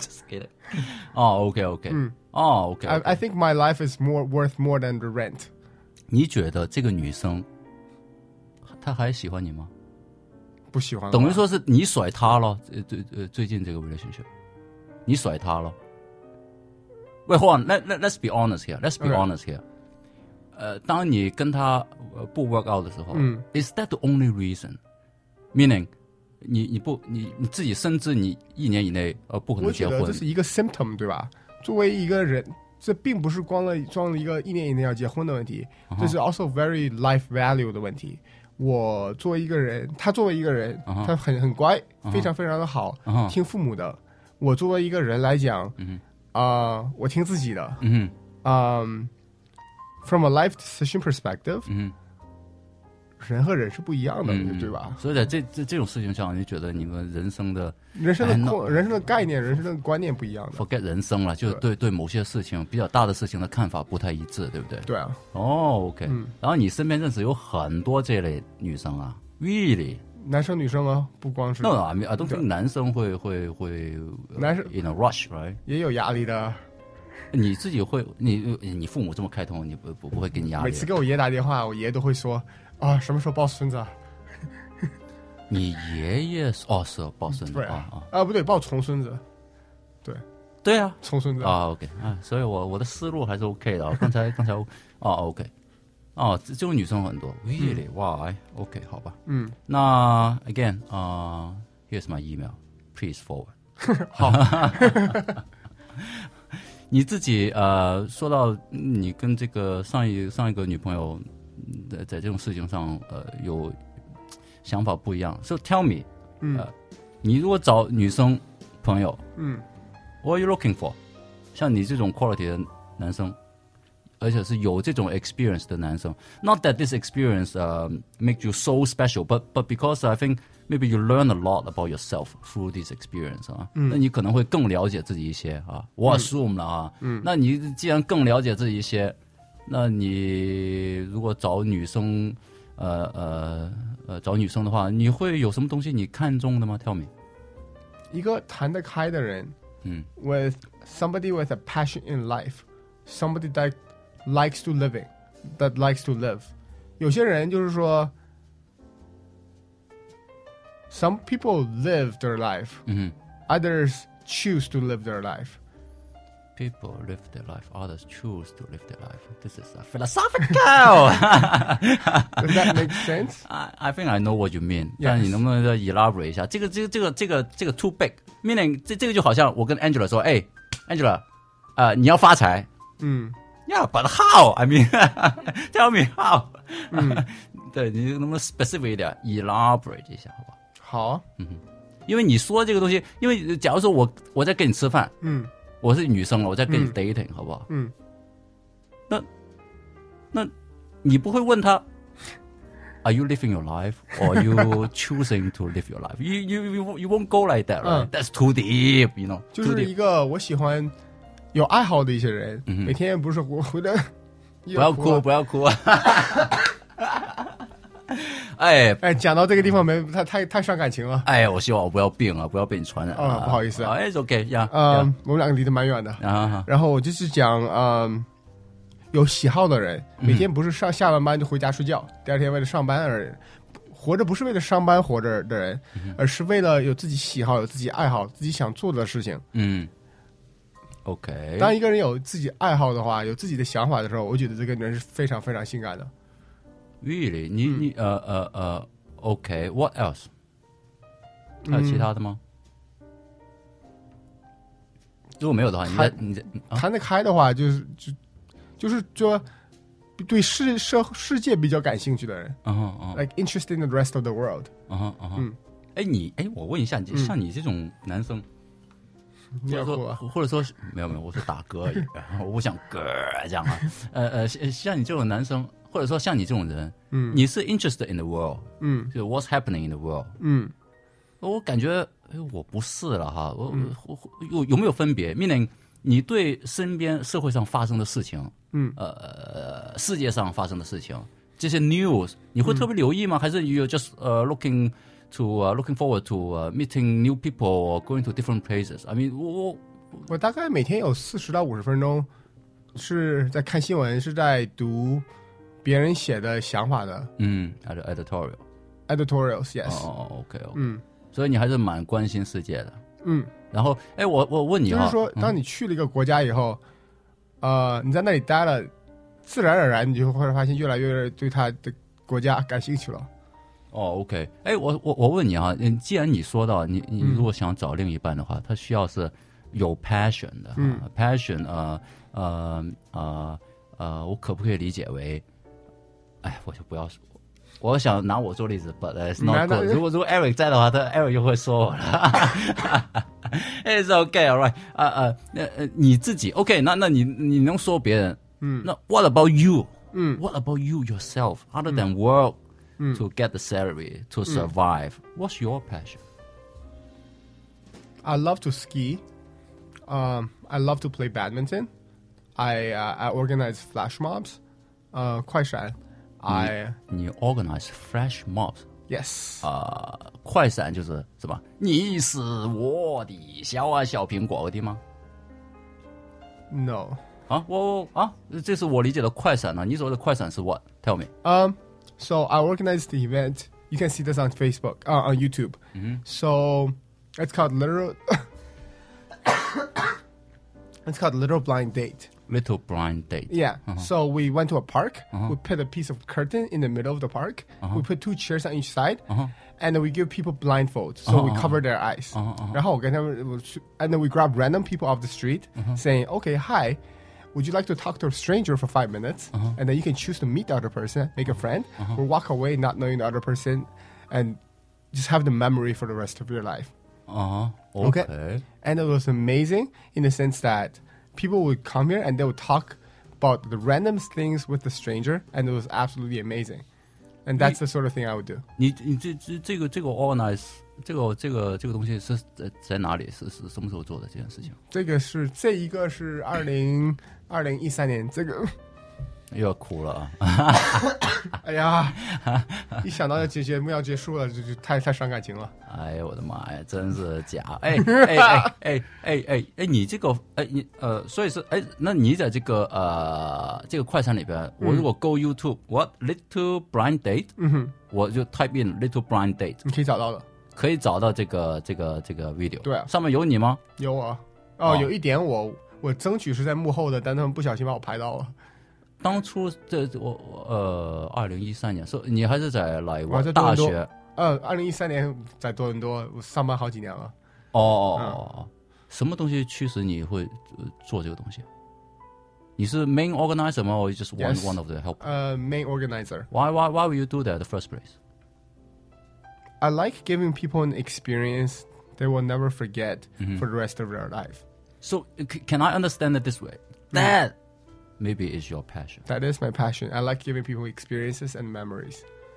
OK。OK。 I think my life is worth more than the rent。 你觉得这个女生她还喜欢你吗？ 不喜欢。 等于说是你甩她了。最近这个 relationship， 你甩她了。Wait, hold on. Let's be honest here. Let's be honest here. 当你跟他不 work out 的时候，is that the only reason? Meaning， 你自己深知你1年以内不可能结婚。 我觉得这是一个 symptom， 对吧？作为一个人，这并不是装了一个1年以内要结婚的问题，这是 also very life value 的问题。我作为一个人，他作为一个人，他很乖，非常非常的好，听父母的。我作为一个人来讲。我听自己的。From a life decision perspective，人和人是不一样的，对吧？ 所以在这种事情上，你觉得你们人生的概念、人生的观念不一样的。 forget 人生了，就对某些事情比较大的事情的看法不太一致，对不对？ 对啊。 OK。然后你身边认识有很多这类女生啊 ，really。 男生女生啊，不光是。 No, I don't think 男生会男生 in a rush, right？ 也有压力的。 你自己会，你父母这么开通，你不会给你压力？ 每次给我爷打电话，我爷都会说啊，什么时候抱孙子啊？ 你爷爷是抱孙子不对，抱重孙子。 对啊， 重孙子 OK 所以我的思路还是 OK 的。刚才OK。这种女生很多 ，really why？ OK， 好吧。那 again，here's my email，please forward 好。 你自己说到你跟这个上一个女朋友在这种事情上有想法不一样 ，so tell me，你如果找女生朋友，what are you looking for？ 像你这种 quality 的男生。而且是有这种 experience 的男生 ，not that this experience make you so special, but because I think maybe you learn a lot about yourself through this experience 啊，那你可能会更了解自己一些啊。我 assume 了啊，那你既然更了解自己一些，那你如果找女生，找女生的话，你会有什么东西你看中的吗 ？Tell me。 一个谈得开的人， with somebody with a passion in life, somebody that likes to live. 有些人就是说 some people live their life, others choose to live their life. People live their life, others choose to live their life. This is philosophical. Does that make sense? I think I know what you mean. Yes. 但你能不能再 elaborate 一下？这个 too big. Meaning 这个就好像我跟 Angela 说，哎 ，Angela， 你要发财。Yeah, but how? I mean, tell me how. 对，你能不能 specific 一点 elaborate 一下，好不好？ 好啊。 因为你说这个东西，因为假如说我在跟你吃饭，我是女生了，我在跟你 dating，好不好？那你不会问他 ，Are you living your life, or are you choosing to live your life? You won't go like that, right? That's too deep, you know. 就是一个我喜欢有爱好的一些人，每天不是我回来， 不要哭。哎， 讲到这个地方太伤感情了。 哎，我希望我不要病啊，不要被你传染啊。 不好意思啊。 It's okay, yeah. 我们两个离得蛮远的。然后我就是讲，有喜好的人，每天不是下完班就回家睡觉，第二天为了上班而人，活着不是为了上班活着的人，而是为了有自己喜好、有自己爱好、自己想做的事情。 OK。 当一个人有自己爱好的话，有自己的想法的时候，我觉得这个人是非常非常性感的。 Really？ 你OK， what else？ 还有其他的吗？如果没有的话，你谈得开的话，就是说对世界比较感兴趣的人，like interested in the rest of the world。 我问一下，像你这种男生，或者说没有，我是打嗝而已，我不想嗝这样啊。像你这种男生。或者说像你这种人，你是 interested in the world， 就 what's happening in the world， 我感觉我不是了哈，我有没有分别 ？meaning 你对身边社会上发生的事情，世界上发生的事情，这些 news 你会特别留意吗？还是 you just looking forward to meeting new people or going to different places？ I mean 我大概每天有40到50分钟是在看新闻，是在读别人写的想法的，editorials yes。 OK， 所以你还是蛮关心世界的。然后我问你就是说，当你去了一个国家以后，你在那里待了，自然而然你就会发现越来越对他的国家感兴趣了。 OK， 我问你啊，既然你说到你如果想找另一半的话，他需要是有 passion 的，passion， 我可不可以理解为？我就不要说，我想拿我做例子 ，but it's not good。如果 Eric 在的话，Eric 就会说我了。It's okay, alright。你自己 OK， 那你能说别人？那 What about you？ What about you yourself? Other than work to get the salary to survive, what's your passion? I love to ski. I love to play badminton. I organize flash mobs. 快闪。 你 organize flash mobs? Yes. 快闪就是什么？你是我的小苹果的吗 ？No. 这是我理解的快闪呢。你所谓的快闪是 what? Tell me. So I organized the event. You can see this on Facebook, on YouTube. So it's called Literal Blind Date. Little blind date. Yeah. So we went to a park. We put a piece of curtain in the middle of the park. We put 2 chairs on each side. And then we give people blindfolds. So we cover their eyes. 然后我跟他们 and then we grab random people off the street saying, okay, hi, would you like to talk to a stranger for 5 minutes? And then you can choose to meet the other person, make a friend, or walk away not knowing the other person and just have the memory for the rest of your life. Okay. And it was amazing in the sense that people would come here and they would talk about the random things with the stranger, and it was absolutely amazing. And that's the sort of thing I would do. 你这个 organize 这个东西是在哪里？是什么时候做的这件事情？ 这一个是2013年，这个又要哭了哎呀，一想到节目要结束了，就太伤感情了。 哎呀，我的妈呀，真是假！你这个所以是那你在这个这个快餐里边，我如果 go YouTube what little blind date， 我就 type in little blind date， 你可以找到的， 可以找到这个 video。对啊，上面有你吗？ 有啊。有一点我争取是在幕后的，但他们不小心把我拍到了。 当初我2013年，说你还是在哪一个大学 ？2013年在多伦多，我上班好几年了。 什么东西驱使你会做这个东西？你是 main organizer 吗？ Or just one of the help? Main organizer. Why will you do that in the first place? I like giving people an experience they will never forget for the rest of their life. So can I understand it this way? That maybe is your passion. That is my passion. I like giving people experiences and memories.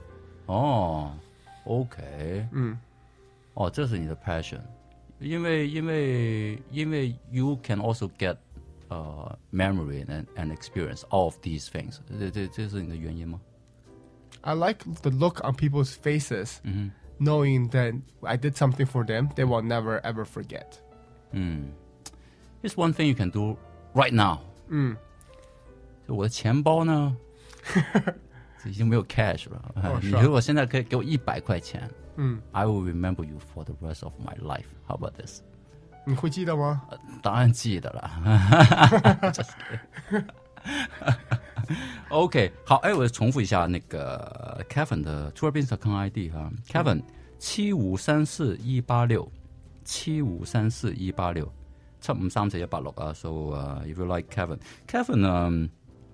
OK. 这是你的 passion. 因为 you can also get memory and experience all of these things. 这是你的原因吗？ I like the look on people's faces, knowing that I did something for them they will never ever forget. Here's one thing you can do right now. 我的钱包呢已经没有 cash 了。你如果现在可以给我100块钱，I will remember you for the rest of my life. How about this? 你会记得吗？ 当然记得了。OK， 好，我重复一下那个 Kevin 的 Tourbins.com ID 哈 ，Kevin 7534186 7534186 7534186啊 ，So if you like Kevin 呢，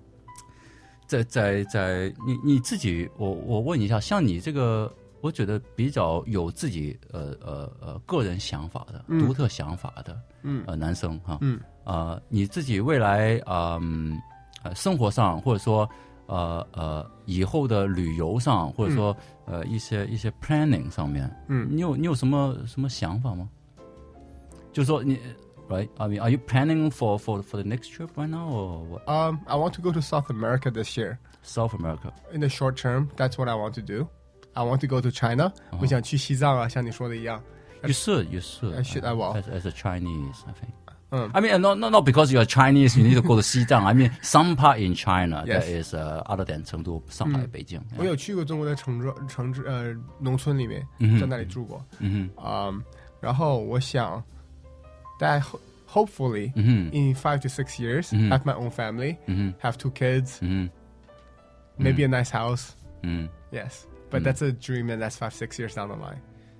在你自己，我问一下，像你这个，我觉得比较有自己个人想法的、独特想法的男生哈，你自己未来生活上，或者说以后的旅游上，或者说一些 planning 上面，你有什么想法吗？就是说你 right? I mean, are you planning for the next trip right now or what? I want to go to South America this year. South America. In the short term, that's what I want to do. I want to go to China. 我想去西藏啊，像你说的一样。 You should. I should. I will. As a Chinese, I think. I mean, not because you are Chinese, you need to go to 西藏. I mean, some part in China that is other than 成都、上海、北京。 我有去过中国的城市农村里面，在那里住过。然后我想 that hopefully in 5 to 6 years have my own family, have 2 kids, maybe a nice house. Yes, but that's a dream, and that's 5-6 years down the line.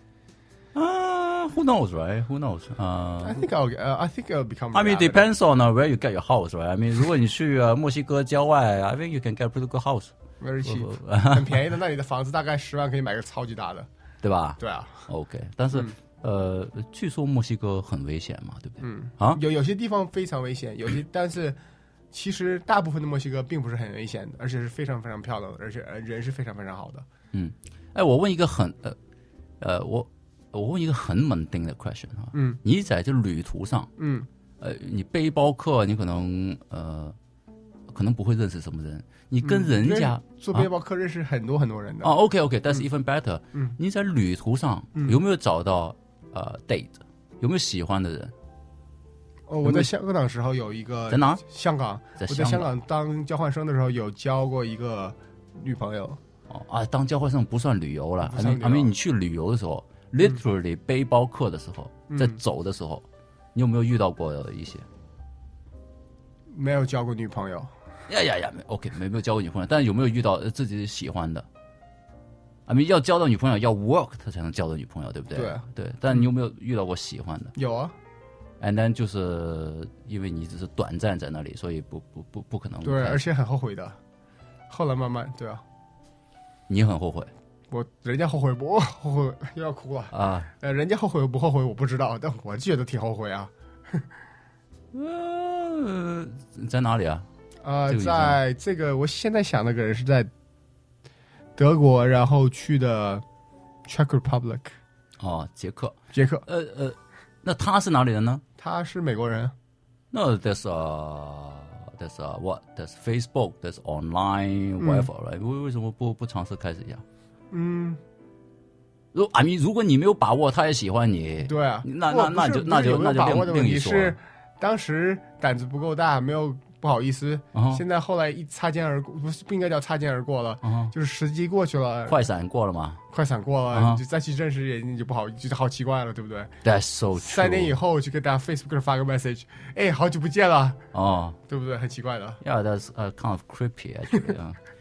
Who knows, right? Who knows? I think I'll become. I mean, depends on where you get your house, right? I mean, 如果你去墨西哥郊外 I think you can get a pretty good house. Very cheap. 很便宜的，那里的房子大概10万可以买个超级大的， 对吧？ 对啊。 OK， 但是据说墨西哥很危险嘛，对不对？ 有些地方非常危险，有些但是其实大部分的墨西哥并不是很危险的，而且是非常非常漂亮的，而且人是非常非常好的。 我问一个很我问一个很稳定的 question 哈，你在这旅途上，你背包客，你可能不会认识什么人，你跟人家做背包客认识很多很多人的。 OK， that's even better。你在旅途上有没有找到date？ 有没有喜欢的人？ 我在香港的时候有一个， 在哪？ 香港。我在香港当交换生的时候有交过一个女朋友。 当交换生不算旅游了。I mean， 你去旅游的时候 ，literally 背包客的时候，在走的时候，你有没有遇到过一些？ 没有交过女朋友。 OK， 没有交过女朋友，但有没有遇到自己喜欢的？I mean， 要交到女朋友要 work， 他才能交到女朋友，对不对？对。但你有没有遇到过喜欢的？ 有啊。 And then 就是因为你只是短暂在那里，所以不可能。 对，而且很后悔的。后来慢慢，对啊。 你很后悔？ 人家后悔不后悔又要哭了啊！人家后悔不后悔我不知道，但我觉得挺后悔啊。 在哪里啊？ 在这个我现在想那个人是在德国，然后去的 Czech Republic。 捷克。 那他是哪里人呢？ 他是美国人。 那 that's there's what there's Facebook, there's online whatever， right？ 为什么不尝试开始一下？如果你没有把握，他也喜欢你， 对啊， 那就另一说。 是当时胆子不够大，没有不好意思。现在后来一擦肩而过，不应该叫擦肩而过了，就是时机过去了， 快闪过了嘛？ 快闪过了，你就再去认识人，你就不好，就好奇怪了，对不对 ？That's so true。 3年以后去跟大家 Facebook 上发个 message， 哎，好久不见了，对不对？很奇怪的。 Yeah, that's kind of creepy actually.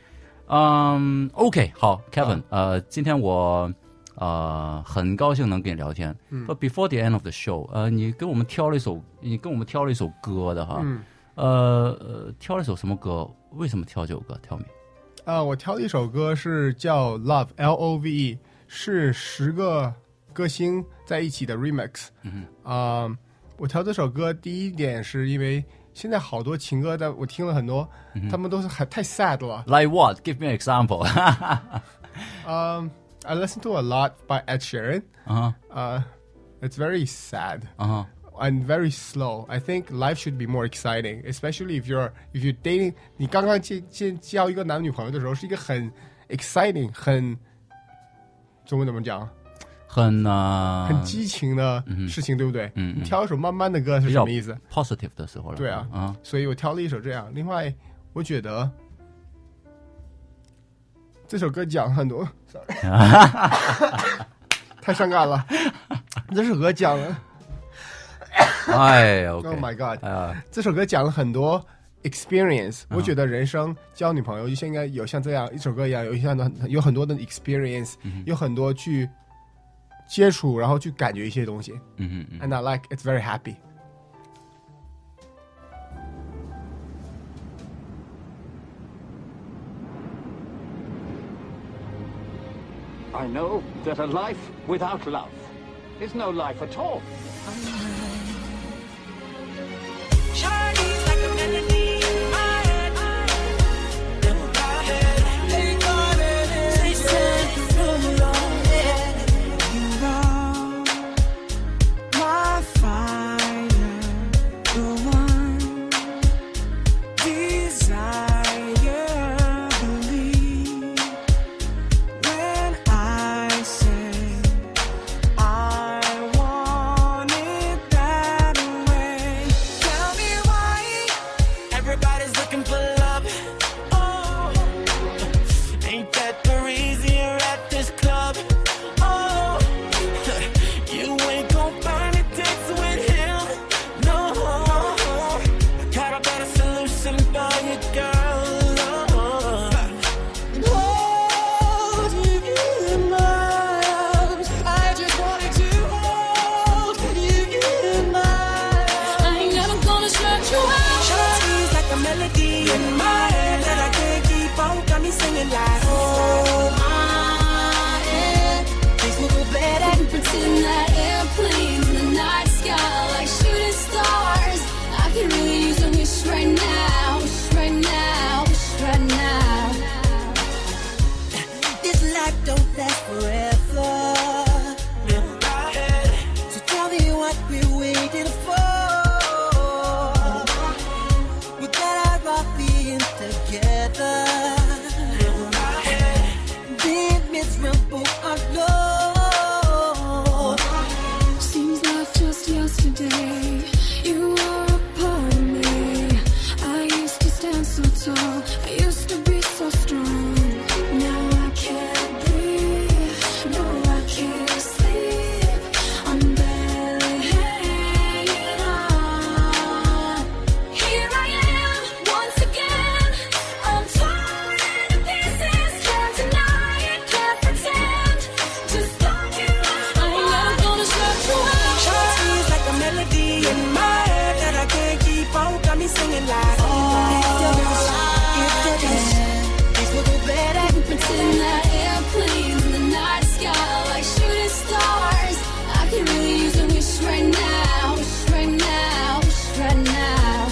OK， 好 ，Kevin，今天我很高兴能跟你聊天。But before the end of the show， 你跟我们挑了一首歌的哈。挑了一首什么歌？为什么挑这首歌 ？Tell me。 我挑的一首歌是叫 Love L-O-V-E， 是10个歌星在一起的 remix。我挑这首歌第一点是因为现在好多情歌我听了很多，他们都是太 sad 了。 Like what? Give me an example. I listen to a lot by Ed Sheeran. It's very sad. And very slow. I think life should be more exciting, especially if you're dating. 你刚刚交一个男女朋友的时候，是一个很 exciting， 很中文怎么讲？很激情的事情，对不对？你挑一首慢慢的歌是什么意思 ？positive 的时候了。 对啊，所以我挑了一首这样。另外，我觉得这首歌讲很多 ，sorry， 太伤感了。这首歌讲了。 哎 ，OK， Oh my God！ 这首歌讲了很多 experience。我觉得人生交女朋友就应该有像这样一首歌一样，有很多的 experience，有很多去接触，然后去感觉一些东西。And I like it's very happy。 I know that a life without love is no life at all. Chinese like a melody in my head. In my head. They got it. They said you wrong. You are my fire, the one desire. Believe when I say I want it that way. Tell me why everybody's looking for love. Oh, ain't that the reason you're at this club? Oh, you ain't gon' find it takes with him. No, I got a better solution for you, girl. Hold you in my arms. I just wanted to hold you in my arms. I ain't never gonna shut you out. Shawty's like a melody in my head that I can't keep on. Got me singing like, oh my head. Things will go better. Pretend that airplanes in the night sky like shooting stars. I can really use a wish right now, wish right now, wish right now. This life don't last forever. So tell me what we're waiting for. We're better off being together. Being miserable alone. Seems like just yesterday you were a part of me. I used to stand so tall, I used to be so strong. Now I can't breathe, no I can't sleep. I'm barely hanging on. Here I am, once again. I'm torn into pieces, can't deny it, can't pretend. Just don't you I ain't never gonna shut you out. Shawty's like a melody in my head that I can't keep on. Got me singing like, oh, if you wish, things will go better. Pretend that airplanes in the night sky like shooting stars. I can really use a wish right now, wish right now, wish right now.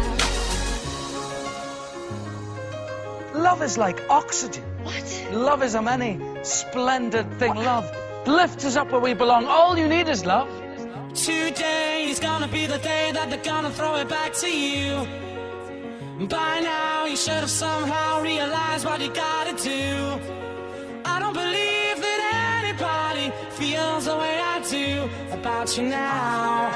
Love is like oxygen. What? Love is a many splendid thing. Love lifts us up where we belong. All you need is love. Today is gonna be the day that they're gonna throw it back to you. By now you should have somehow realized what you gotta do. I don't believe that anybody feels the way I do about you now.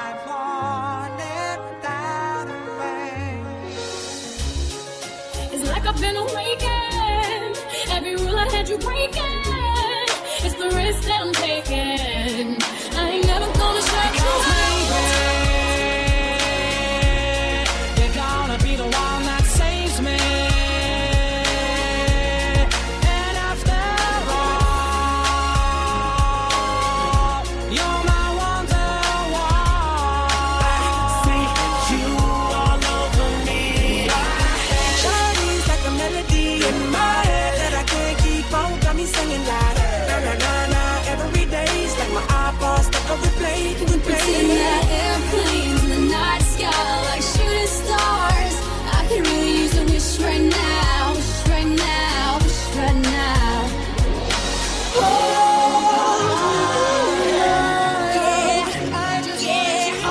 It's like I've been awakened. Every rule I had you breaking. It's the risk that I'm taking. I ain't never gonna shut you out. You're gonna be the one that saves me. And after all, you're my wonderwall. I see you all over me. Shawty's like a melody in my head that I can't keep on. Got me singing like na na na na. Every day's like my iPod stuck on replay. Pretend that airplanes in the night sky like shooting stars. I could really use a wish right now, wish right now, wish right now. Oh, yeah, I just want you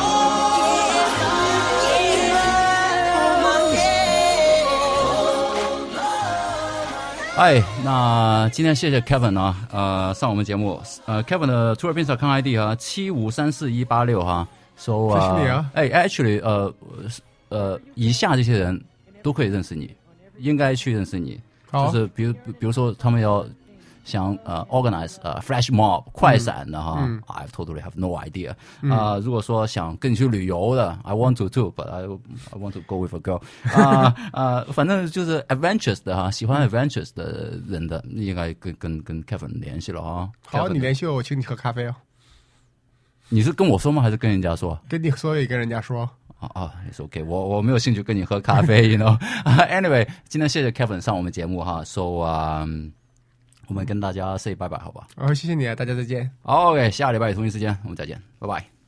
home. 哎，那今天谢谢 Kevin 啊，上我们节目，Kevin 的 Twitter 编辑看 ID 哈75344186哈，so 谢谢你啊， 哎 ，actually 以下这些人都可以认识你，应该去认识你，就是比如说他们要想organize flash mob 快闪的哈，I totally have no idea 如果说想跟你去旅游的 ，I want to too, but I want to go with a girl 反正就是 adventures 的哈，喜欢 adventures 的人的，应该跟 Kevin 联系了哈。 好，你联系我，请你喝咖啡哦。 你是跟我说吗？还是跟人家说？ 跟你说也跟人家说。 也是 OK， 我没有兴趣跟你喝咖啡，you know 。Anyway， 今天谢谢 Kevin 上我们节目哈 ，so 我们跟大家 say 拜拜，好吧？ 谢谢你啊，大家再见。 OK， 下礼拜同一时间我们再见，拜拜。